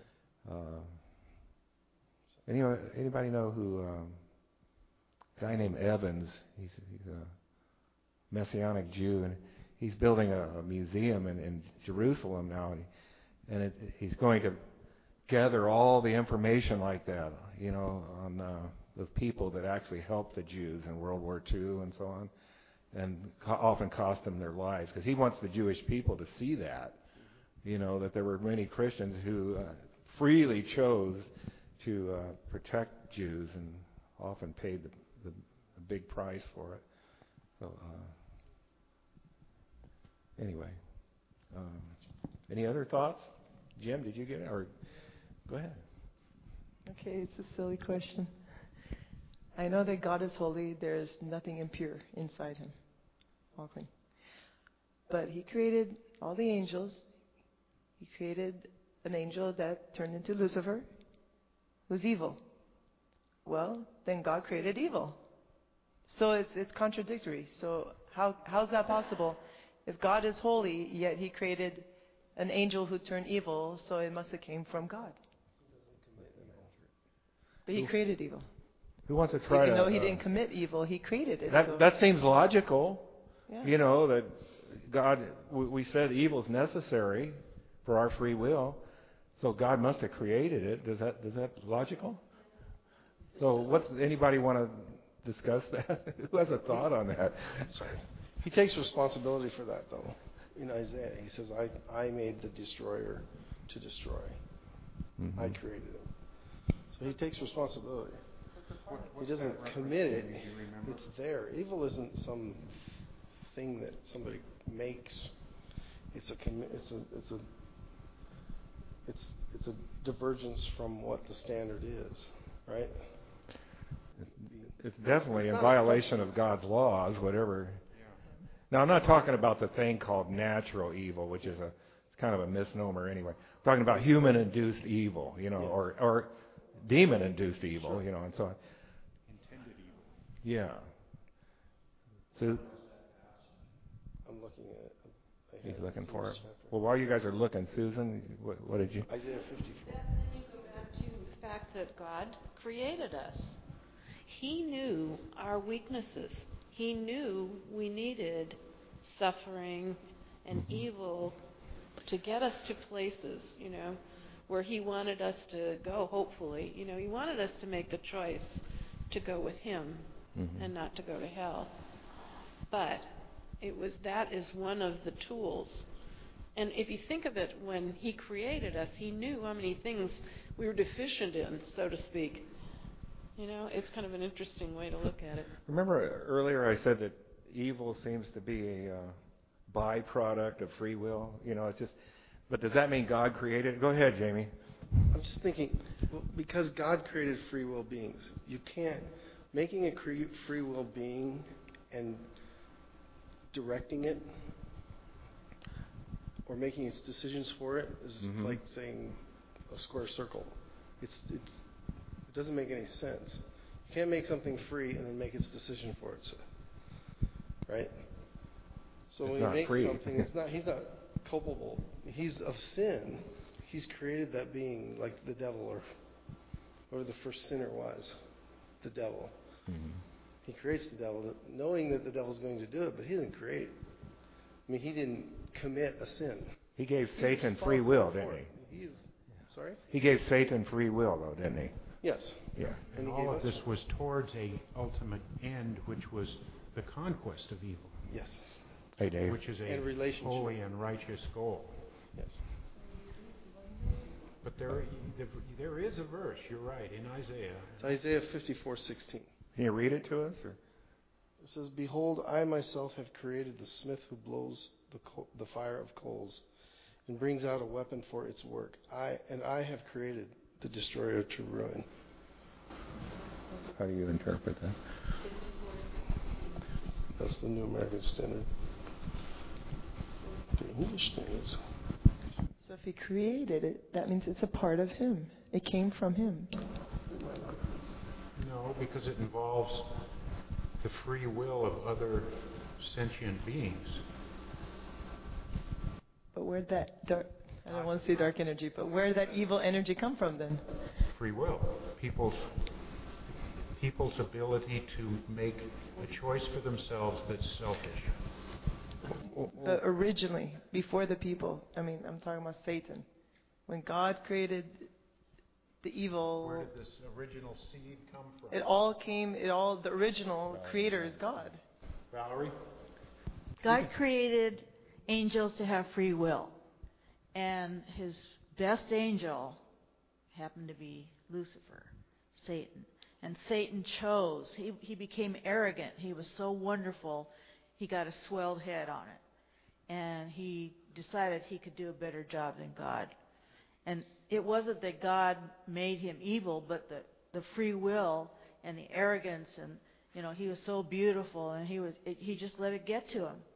Speaker 1: And anybody know who? A guy named Evans. He's a Messianic Jew, and he's building a museum in Jerusalem now, and he's going to gather all the information like that, on the people that actually helped the Jews in World War II and so on, and often cost them their lives, because he wants the Jewish people to see that, that there were many Christians who freely chose to protect Jews and often paid the big price for it. So anyway, any other thoughts? Jim, did you get it? Or go ahead.
Speaker 10: Okay, it's a silly question. I know that God is holy. There is nothing impure inside him. All clean. But he created all the angels. He created an angel that turned into Lucifer, who's evil. Well, then God created evil. So it's contradictory. So how's that possible? If God is holy, yet he created an angel who turned evil, so it must have came from God. But he created evil.
Speaker 1: Who wants to try
Speaker 10: Even though he didn't commit evil, he created it.
Speaker 1: That seems logical.
Speaker 10: Yeah.
Speaker 1: That God, we said evil is necessary for our free will, so God must have created it. Is that logical? So what's anybody want to discuss that? Who has a thought on that?
Speaker 9: Sorry. He takes responsibility for that, though. In Isaiah, he says, I made the destroyer to destroy. Mm-hmm. I created him. So he takes responsibility. He doesn't commit it. It's there. Evil isn't some thing that somebody makes. It's a divergence from what the standard is, right?
Speaker 1: It's definitely in violation of God's laws, whatever. Now, I'm not talking about the thing called natural evil, which is it's kind of a misnomer anyway. I'm talking about human-induced evil,
Speaker 9: Yes.
Speaker 1: or demon-induced evil,
Speaker 9: Sure.
Speaker 1: And so on.
Speaker 2: Intended evil.
Speaker 1: Yeah. So
Speaker 9: I'm looking at it.
Speaker 1: he's looking for it. Well, while you guys are looking, Susan, what did you?
Speaker 9: Isaiah 54.
Speaker 5: Then you go back to the fact that God created us. He knew our weaknesses. He knew we needed suffering and evil to get us to places, where he wanted us to go, hopefully. He wanted us to make the choice to go with him and not to go to hell. But that is one of the tools. And if you think of it, when he created us, he knew how many things we were deficient in, so to speak. It's kind of an interesting way to look at it.
Speaker 1: Remember earlier I said that evil seems to be a byproduct of free will? It's just, but does that mean God created it? Go ahead, Jamie.
Speaker 9: I'm just thinking, because God created free will beings, you can't, making a free will being and directing it or making its decisions for it is like saying a square circle. It doesn't make any sense. You can't make something free and then make its decision for it, right? So when he makes something, he's not culpable. He's of sin. He's created that being like the devil or whoever the first sinner was, the devil. Mm-hmm. He creates the devil knowing that the devil's going to do it, but he didn't create it. I mean, he didn't commit a sin.
Speaker 1: He gave Satan free will, didn't he?
Speaker 9: Sorry?
Speaker 1: He gave Satan free will, though, didn't he?
Speaker 9: Yes.
Speaker 1: Yeah.
Speaker 2: And all of this was towards a ultimate end, which was the conquest of evil.
Speaker 9: Yes.
Speaker 1: Hey, Dave.
Speaker 2: Which is a holy and righteous goal.
Speaker 9: Yes.
Speaker 2: But there is a verse, you're right, in Isaiah.
Speaker 9: It's Isaiah 54:16.
Speaker 1: Can you read it to us? Or?
Speaker 9: It says, "Behold, I myself have created the smith who blows the fire of coals and brings out a weapon for its work. I have created the destroyer to ruin."
Speaker 1: How do you interpret that?
Speaker 9: That's the New American Standard. The English Standards.
Speaker 10: So if he created it, that means it's a part of him. It came from him.
Speaker 2: No, because it involves the free will of other sentient beings.
Speaker 10: But where'd that dark, I don't want to say dark energy, but where did that evil energy come from then?
Speaker 2: Free will. People's ability to make a choice for themselves that's selfish.
Speaker 10: But originally, before the people, I'm talking about Satan. When God created the evil...
Speaker 2: Where did this original seed come from?
Speaker 10: The original creator is God.
Speaker 2: Valerie?
Speaker 14: God created angels to have free will. And his best angel happened to be Lucifer, Satan. And Satan chose. He became arrogant. He was so wonderful, he got a swelled head on it. And he decided he could do a better job than God. And it wasn't that God made him evil, but the free will and the arrogance, and he was so beautiful, and he just let it get to him.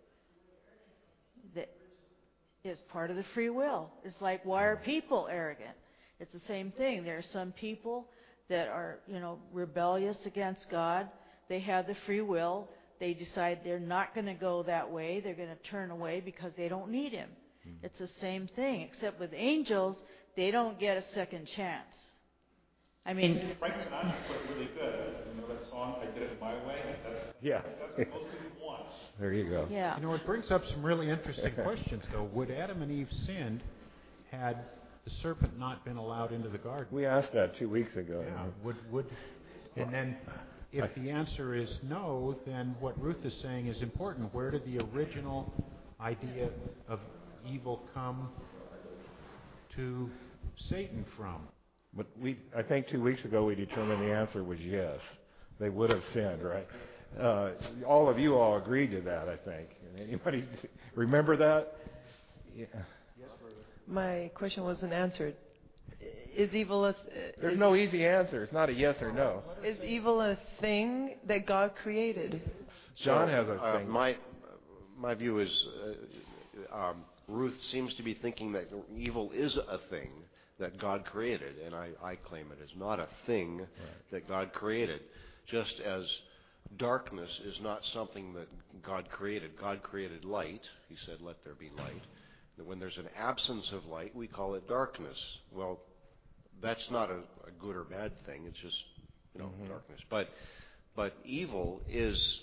Speaker 14: It's part of the free will. It's like, why are people arrogant? It's the same thing. There are some people that are, rebellious against God. They have the free will. They decide they're not going to go that way. They're going to turn away because they don't need him. It's the same thing, except with angels, they don't get a second chance.
Speaker 15: Frank Sinatra put it really good. That song, "I Did It My Way"? That's what most people want.
Speaker 1: There you go.
Speaker 14: Yeah.
Speaker 2: It brings up some really interesting questions, though. Would Adam and Eve sinned had the serpent not been allowed into the garden?
Speaker 1: We asked that 2 weeks ago.
Speaker 2: Yeah. And then, if the answer is no, then what Ruth is saying is important. Where did the original idea of evil come to Satan from?
Speaker 1: But I think 2 weeks ago we determined the answer was yes. They would have sinned, right? All of you agreed to that, I think. Anybody remember that? Yeah.
Speaker 10: My question wasn't answered. Is evil a...
Speaker 1: There's no easy answer. It's not a yes or no.
Speaker 10: Is evil a thing that God created?
Speaker 1: John has a thing.
Speaker 13: My view is Ruth seems to be thinking that evil is a thing that God created, and I claim it is not a thing that God created, just as darkness is not something that God created. God created light. He said, "Let there be light." And when there's an absence of light, we call it darkness. Well, that's not a good or bad thing. It's just, darkness. But evil is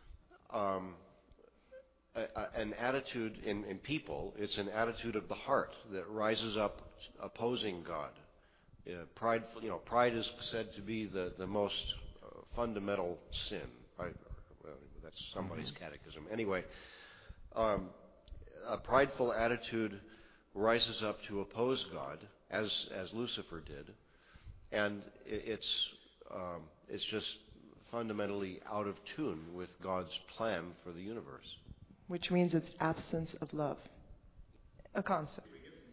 Speaker 13: an attitude in people. It's an attitude of the heart that rises up opposing God. Pride is said to be the most fundamental sin. That's somebody's catechism. Anyway, a prideful attitude rises up to oppose God, as Lucifer did, and it's just fundamentally out of tune with God's plan for the universe.
Speaker 10: Which means it's absence of love. A concept.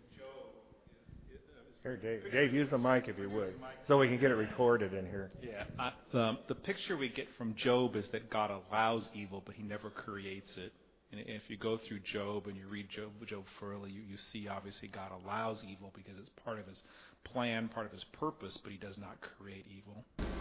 Speaker 1: Here, Dave, use the mic if you would, so we can get it recorded in here.
Speaker 15: Yeah. The picture we get from Job is that God allows evil, but he never creates it. And if you go through Job and you read Job thoroughly, you see obviously God allows evil because it's part of his plan, part of his purpose, but he does not create evil.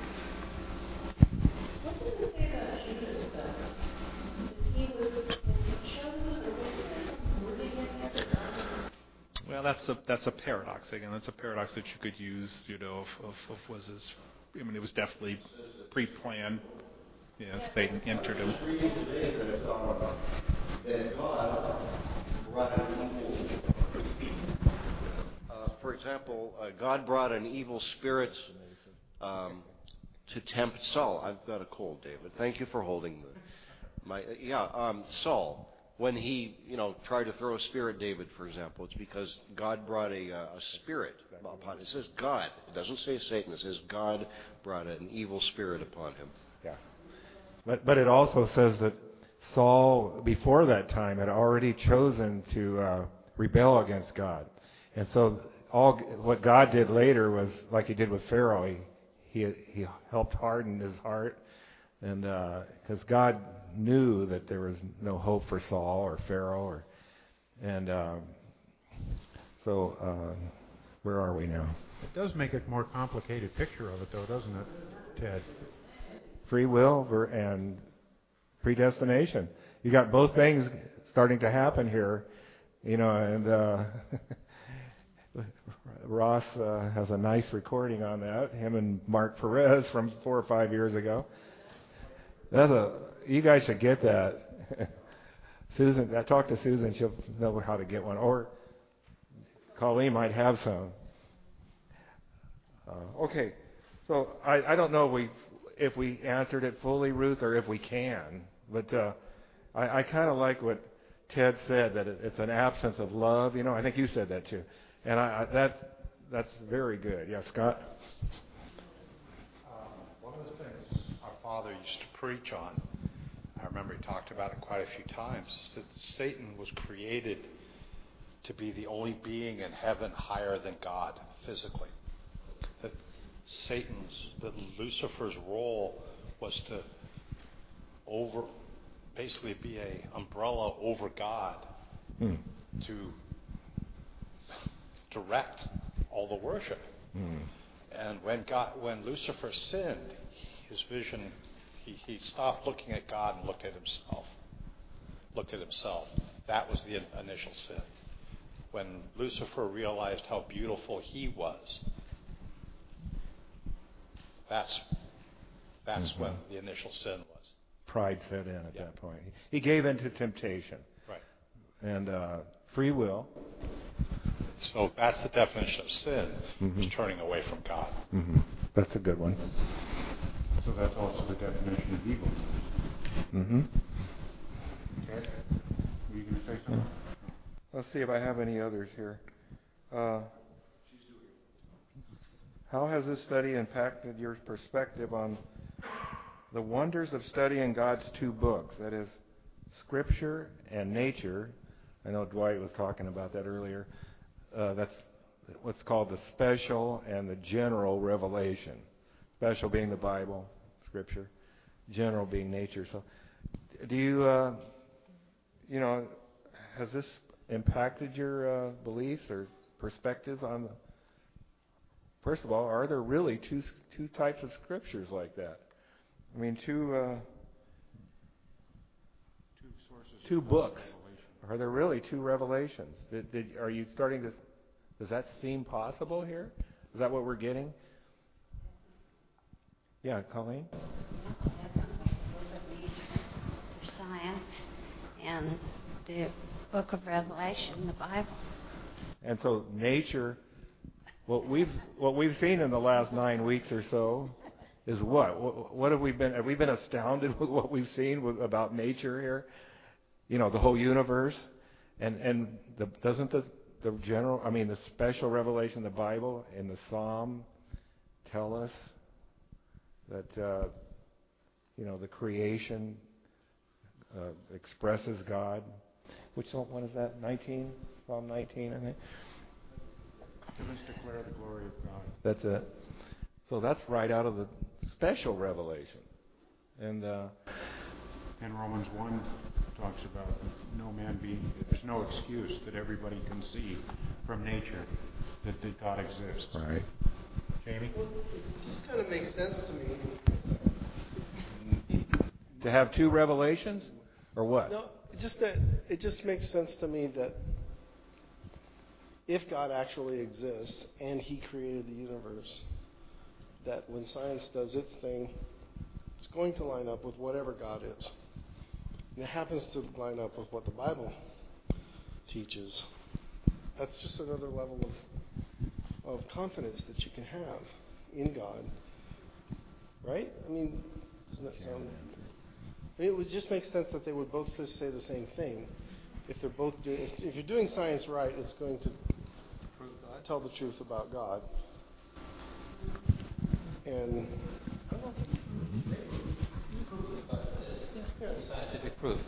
Speaker 5: What does it say about Judas, though? He was chosen, or was there some wording in there that God was...
Speaker 15: Well, that's a paradox. Again, that's a paradox that you could use, of was his... I mean, it was definitely pre-planned. Yeah, Satan entered him.
Speaker 13: For example, God brought an evil spirit to tempt Saul. I've got a cold, David. Thank you for holding Saul. When he, tried to throw a spear at David, for example, it's because God brought a spirit upon him. It says God. It doesn't say Satan. It says God brought an evil spirit upon him.
Speaker 1: Yeah. But it also says that Saul, before that time, had already chosen to rebel against God. And so what God did later was, like he did with Pharaoh, he helped harden his heart. And because God knew that there was no hope for Saul or Pharaoh. Where are we now?
Speaker 2: It does make a more complicated picture of it, though, doesn't it, Ted?
Speaker 1: Free will and predestination. You got both things starting to happen here, and Ross has a nice recording on that, him and Mark Perez from 4 or 5 years ago. You guys should get that. Susan, I talked to Susan, she'll know how to get one, or Colleen might have some. Okay, so I don't know if we answered it fully, Ruth, or if we can, but I kind of like what Ted said, that it's an absence of love. I think you said that too, and that's very good. Yeah, Scott?
Speaker 8: One of the things our father used to preach on, I remember he talked about it quite a few times, is that Satan was created to be the only being in heaven higher than God physically. That Lucifer's role was to basically be an umbrella over God to direct all the worship. And when Lucifer sinned, his vision, he stopped looking at God and looked at himself. That was the initial sin. When Lucifer realized how beautiful he was, that's when the initial sin was.
Speaker 1: Pride set in at that point. He gave in to temptation.
Speaker 8: Right.
Speaker 1: And free will.
Speaker 8: So that's the definition of sin, is turning away from God.
Speaker 1: That's a good one.
Speaker 2: So that's also the definition of evil. Okay. Were you going to say something?
Speaker 1: Let's see if I have any others here. How has this study impacted your perspective on the wonders of studying God's two books, that is, Scripture and nature? I know Dwight was talking about that earlier. That's what's called the special and the general revelation. Special being the Bible, Scripture, general being nature. So, do you, has this impacted your beliefs or perspectives on? First of all, are there really two types of scriptures like that? I mean, two books. Are there really two revelations? Are you starting to? Does that seem possible here? Is that what we're getting? Yeah, Colleen?
Speaker 11: Science and the book of Revelation, the Bible.
Speaker 1: And so nature, what we've seen in the last 9 weeks or so is what? What have we been? Have we been astounded with what we've seen about nature here? The whole universe. doesn't the general, the special revelation of the Bible in the Psalm tell us that the creation expresses God? Which one is that? 19, Psalm 19, I think.
Speaker 2: Heavens declare the glory of God.
Speaker 1: That's it. So that's right out of the special revelation, and
Speaker 2: Romans 1 talks about there's no excuse that everybody can see from nature that God exists.
Speaker 1: Right.
Speaker 2: Jamie?
Speaker 9: Well, it just kind of makes sense to me.
Speaker 1: To have two revelations, or what?
Speaker 9: No, it just makes sense to me that if God actually exists and He created the universe, that when science does its thing, it's going to line up with whatever God is. And it happens to line up with what the Bible teaches. That's just another level of confidence that you can have in God. Right? Doesn't that sound... it would just make sense that they would both just say the same thing. If they're both if you're doing science right, it's going to tell the truth about God. And I don't know.
Speaker 6: Scientific proof.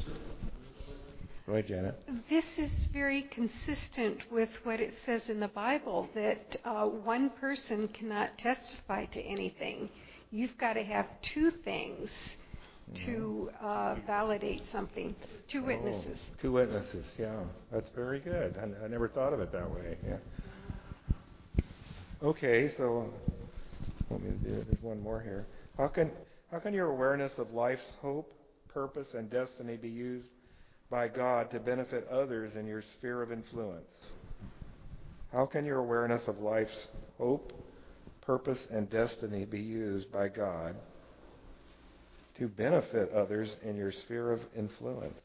Speaker 1: Go ahead, Janet.
Speaker 12: This is very consistent with what it says in the Bible, that one person cannot testify to anything. You've got to have two things to validate something. Two witnesses.
Speaker 1: Two witnesses, yeah. That's very good. I never thought of it that way. Yeah. Okay, so there's one more here. How can your awareness of life's hope, purpose, and destiny be used by God to benefit others in your sphere of influence? How can your awareness of life's hope, purpose, and destiny be used by God to benefit others in your sphere of influence?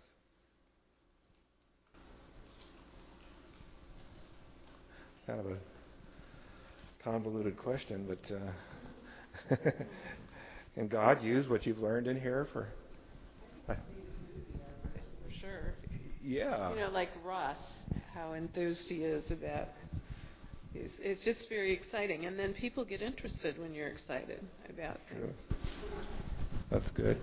Speaker 1: It's kind of a convoluted question, but can God use what you've learned in here for
Speaker 5: sure.
Speaker 1: Yeah.
Speaker 5: Like Ross, how enthused he is about. It's just very exciting, and then people get interested when you're excited about things.
Speaker 1: That's good.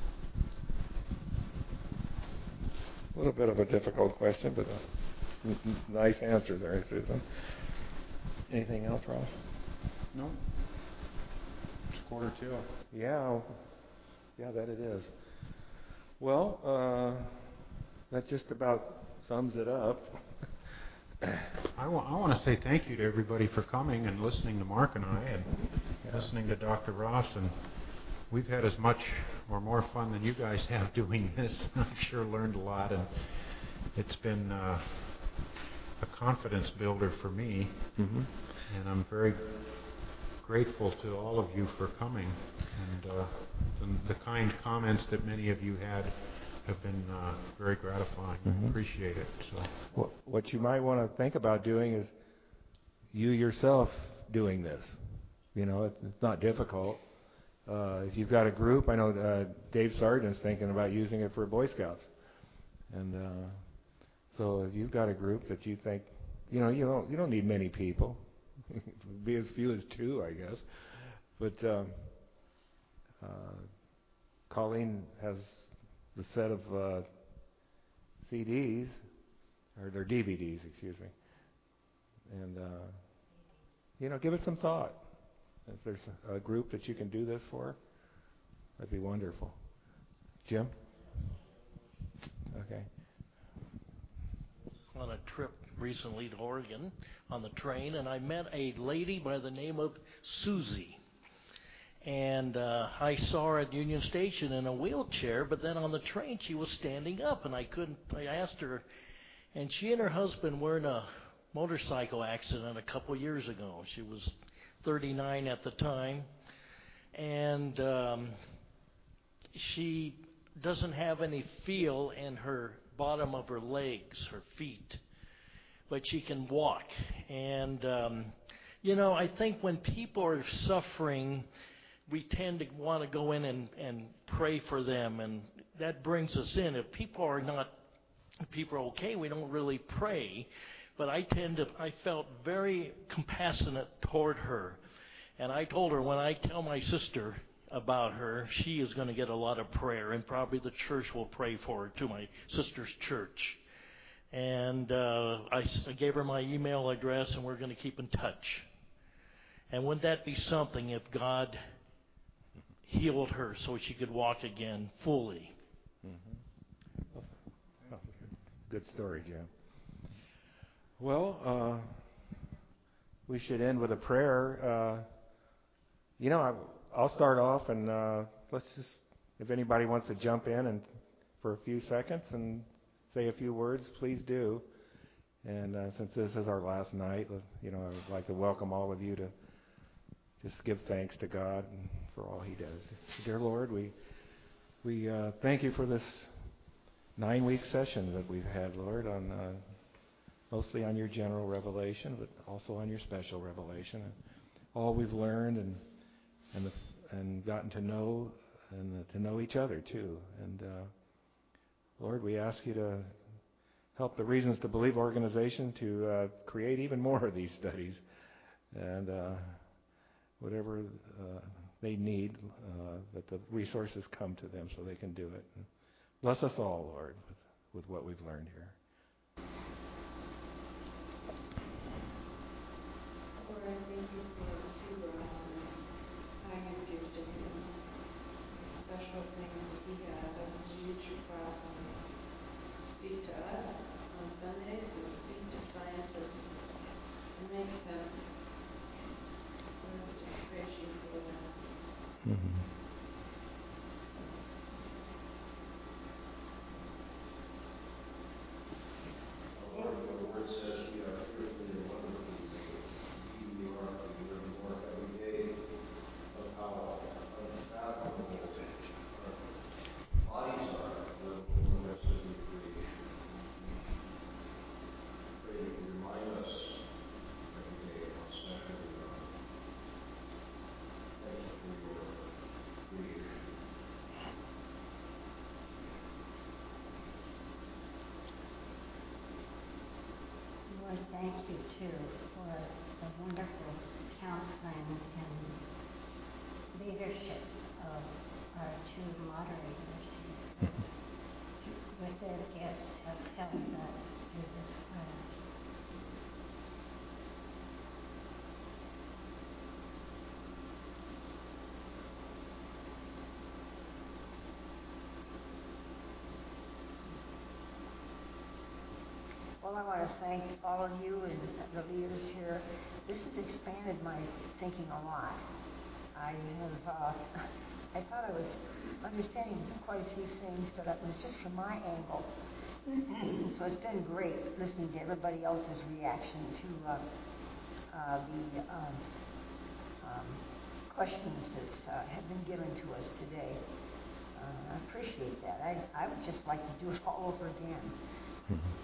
Speaker 1: A little bit of a difficult question, but a nice answer there, Susan. Anything else, Ross?
Speaker 2: No. It's 1:45.
Speaker 1: Yeah, that it is. Well, that just about sums it up.
Speaker 2: I want to say thank you to everybody for coming and listening to Mark and I and listening to Dr. Ross. And we've had as much or more fun than you guys have doing this. I've sure learned a lot, and it's been a confidence builder for me. Mm-hmm. And I'm very grateful to all of you for coming. And the kind comments that many of you had have been very gratifying.
Speaker 1: Mm-hmm.
Speaker 2: I appreciate it. So,
Speaker 1: what you might want to think about doing is you yourself doing this. It's not difficult. If you've got a group, I know Dave Sargent's thinking about using it for Boy Scouts. And so if you've got a group that you think, you don't need many people. Be as few as 2, I guess. But Colleen has the set of CDs, or their DVDs, excuse me. And, give it some thought. If there's a group that you can do this for, that'd be wonderful. Jim? Okay.
Speaker 16: On a trip recently to Oregon on the train, and I met a lady by the name of Susie. And I saw her at Union Station in a wheelchair, but then on the train she was standing up, and I asked her, and she and her husband were in a motorcycle accident a couple years ago. She was 39 at the time, and she doesn't have any feel in her bottom of her legs, her feet, but she can walk. And I think when people are suffering, we tend to want to go in and pray for them, and that brings us in. If people are not people are okay, we don't really pray. But I felt very compassionate toward her. And I told her, when I tell my sister about her, she is going to get a lot of prayer, and probably the church will pray for her too, my sister's church. And I gave her my email address, and we're going to keep in touch. And wouldn't that be something if God healed her so she could walk again fully?
Speaker 1: Mm-hmm. Oh, good story, Jim. Well, we should end with a prayer. I'll start off, and let's just, if anybody wants to jump in and for a few seconds and say a few words, please do. And since this is our last night, I would like to welcome all of you to just give thanks to God for all He does. Dear Lord, we thank you for this 9-week session that we've had, Lord, on mostly on your general revelation, but also on your special revelation. And all we've learned and gotten to know, and to know each other too. And Lord, we ask you to help the Reasons to Believe organization to create even more of these studies, and whatever they need, that the resources come to them so they can do it. And bless us all, Lord, with what we've learned here.
Speaker 5: Lord, I thank you for Ross and how you've gifted him the special things that he has. I want you to cross and speak to us on Sundays and speak to scientists and make sense. Lord, we just praise you for that.
Speaker 1: Mm-hmm.
Speaker 13: Lord, your word says we are fearfully and wonderfully made. You are more every day of how unfathomable our bodies are with the rest of your creation. Pray that you remind us every day how special we are. Thank you for your creation.
Speaker 11: Lord, thank you too for the wonderful counseling and leadership of our two moderators who, with their gifts, have helped us through this class. Well, I want to thank all of you and the leaders here. This has expanded my thinking a lot. I thought I was understanding quite a few things, but it was just from my angle. So it's been great listening to everybody else's reaction to the questions that have been given to us today. I appreciate that. I would just like to do it all over again.
Speaker 1: Mm-hmm.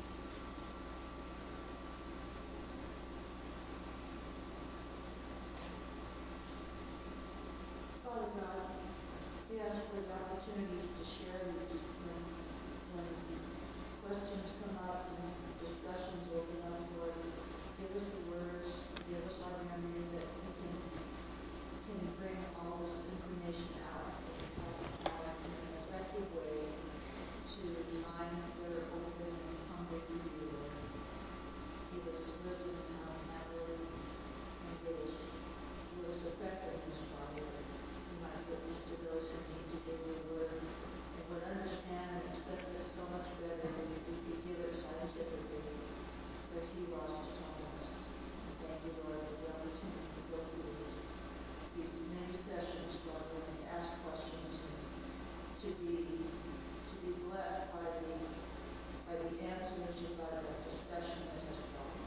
Speaker 5: Father God, we ask for the opportunities to share these when questions come up and discussions open up, Lord. Give us the words, give us our memory that we can bring all this information out in an effective way to minds that are open and hungry for you, Lord. Give us wisdom and how to handle it, and give us effectiveness, Father. Witness to those who need to hear your word and would understand and accept this so much better if we could give it scientifically, as He was taught us. And thank you, Lord, for the opportunity to go through these many sessions, Father, and to ask questions and to be blessed by the answers and by the discussion that has followed.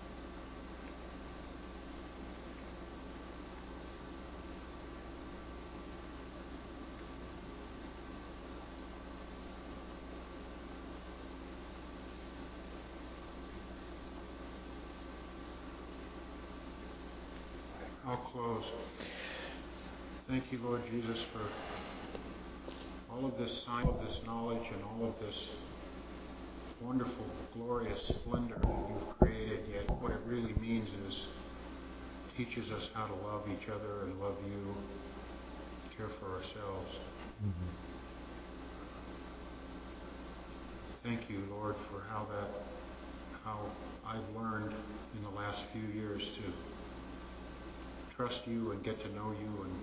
Speaker 2: I'll close. Thank you, Lord Jesus, for all of this science, all of this knowledge, and all of this wonderful, glorious splendor that you've created, yet what it really means is teaches us how to love each other and love you, care for ourselves.
Speaker 1: Mm-hmm.
Speaker 2: Thank you, Lord, for how I've learned in the last few years to trust you and get to know you and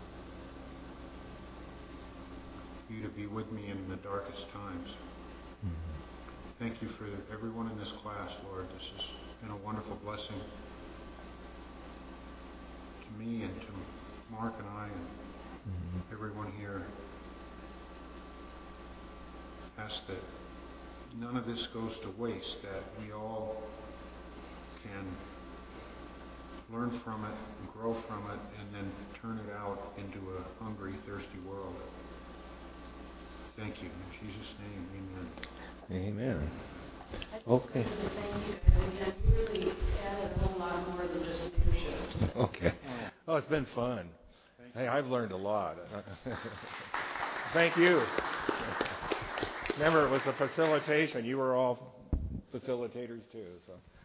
Speaker 2: you to be with me in the darkest times.
Speaker 1: Mm-hmm.
Speaker 2: Thank you for everyone in this class, Lord. This has been a wonderful blessing to me and to Mark and I and everyone here. Ask that none of this goes to waste, that we all can learn from it, grow from it, and then turn it out into a hungry, thirsty world. Thank you. In Jesus' name, amen.
Speaker 1: Amen. Okay.
Speaker 5: Thank you. And you really added a whole lot more than just leadership.
Speaker 1: Okay. Oh, it's been fun. Hey, I've learned a lot. Thank you. Remember, it was a facilitation. You were all facilitators too. So.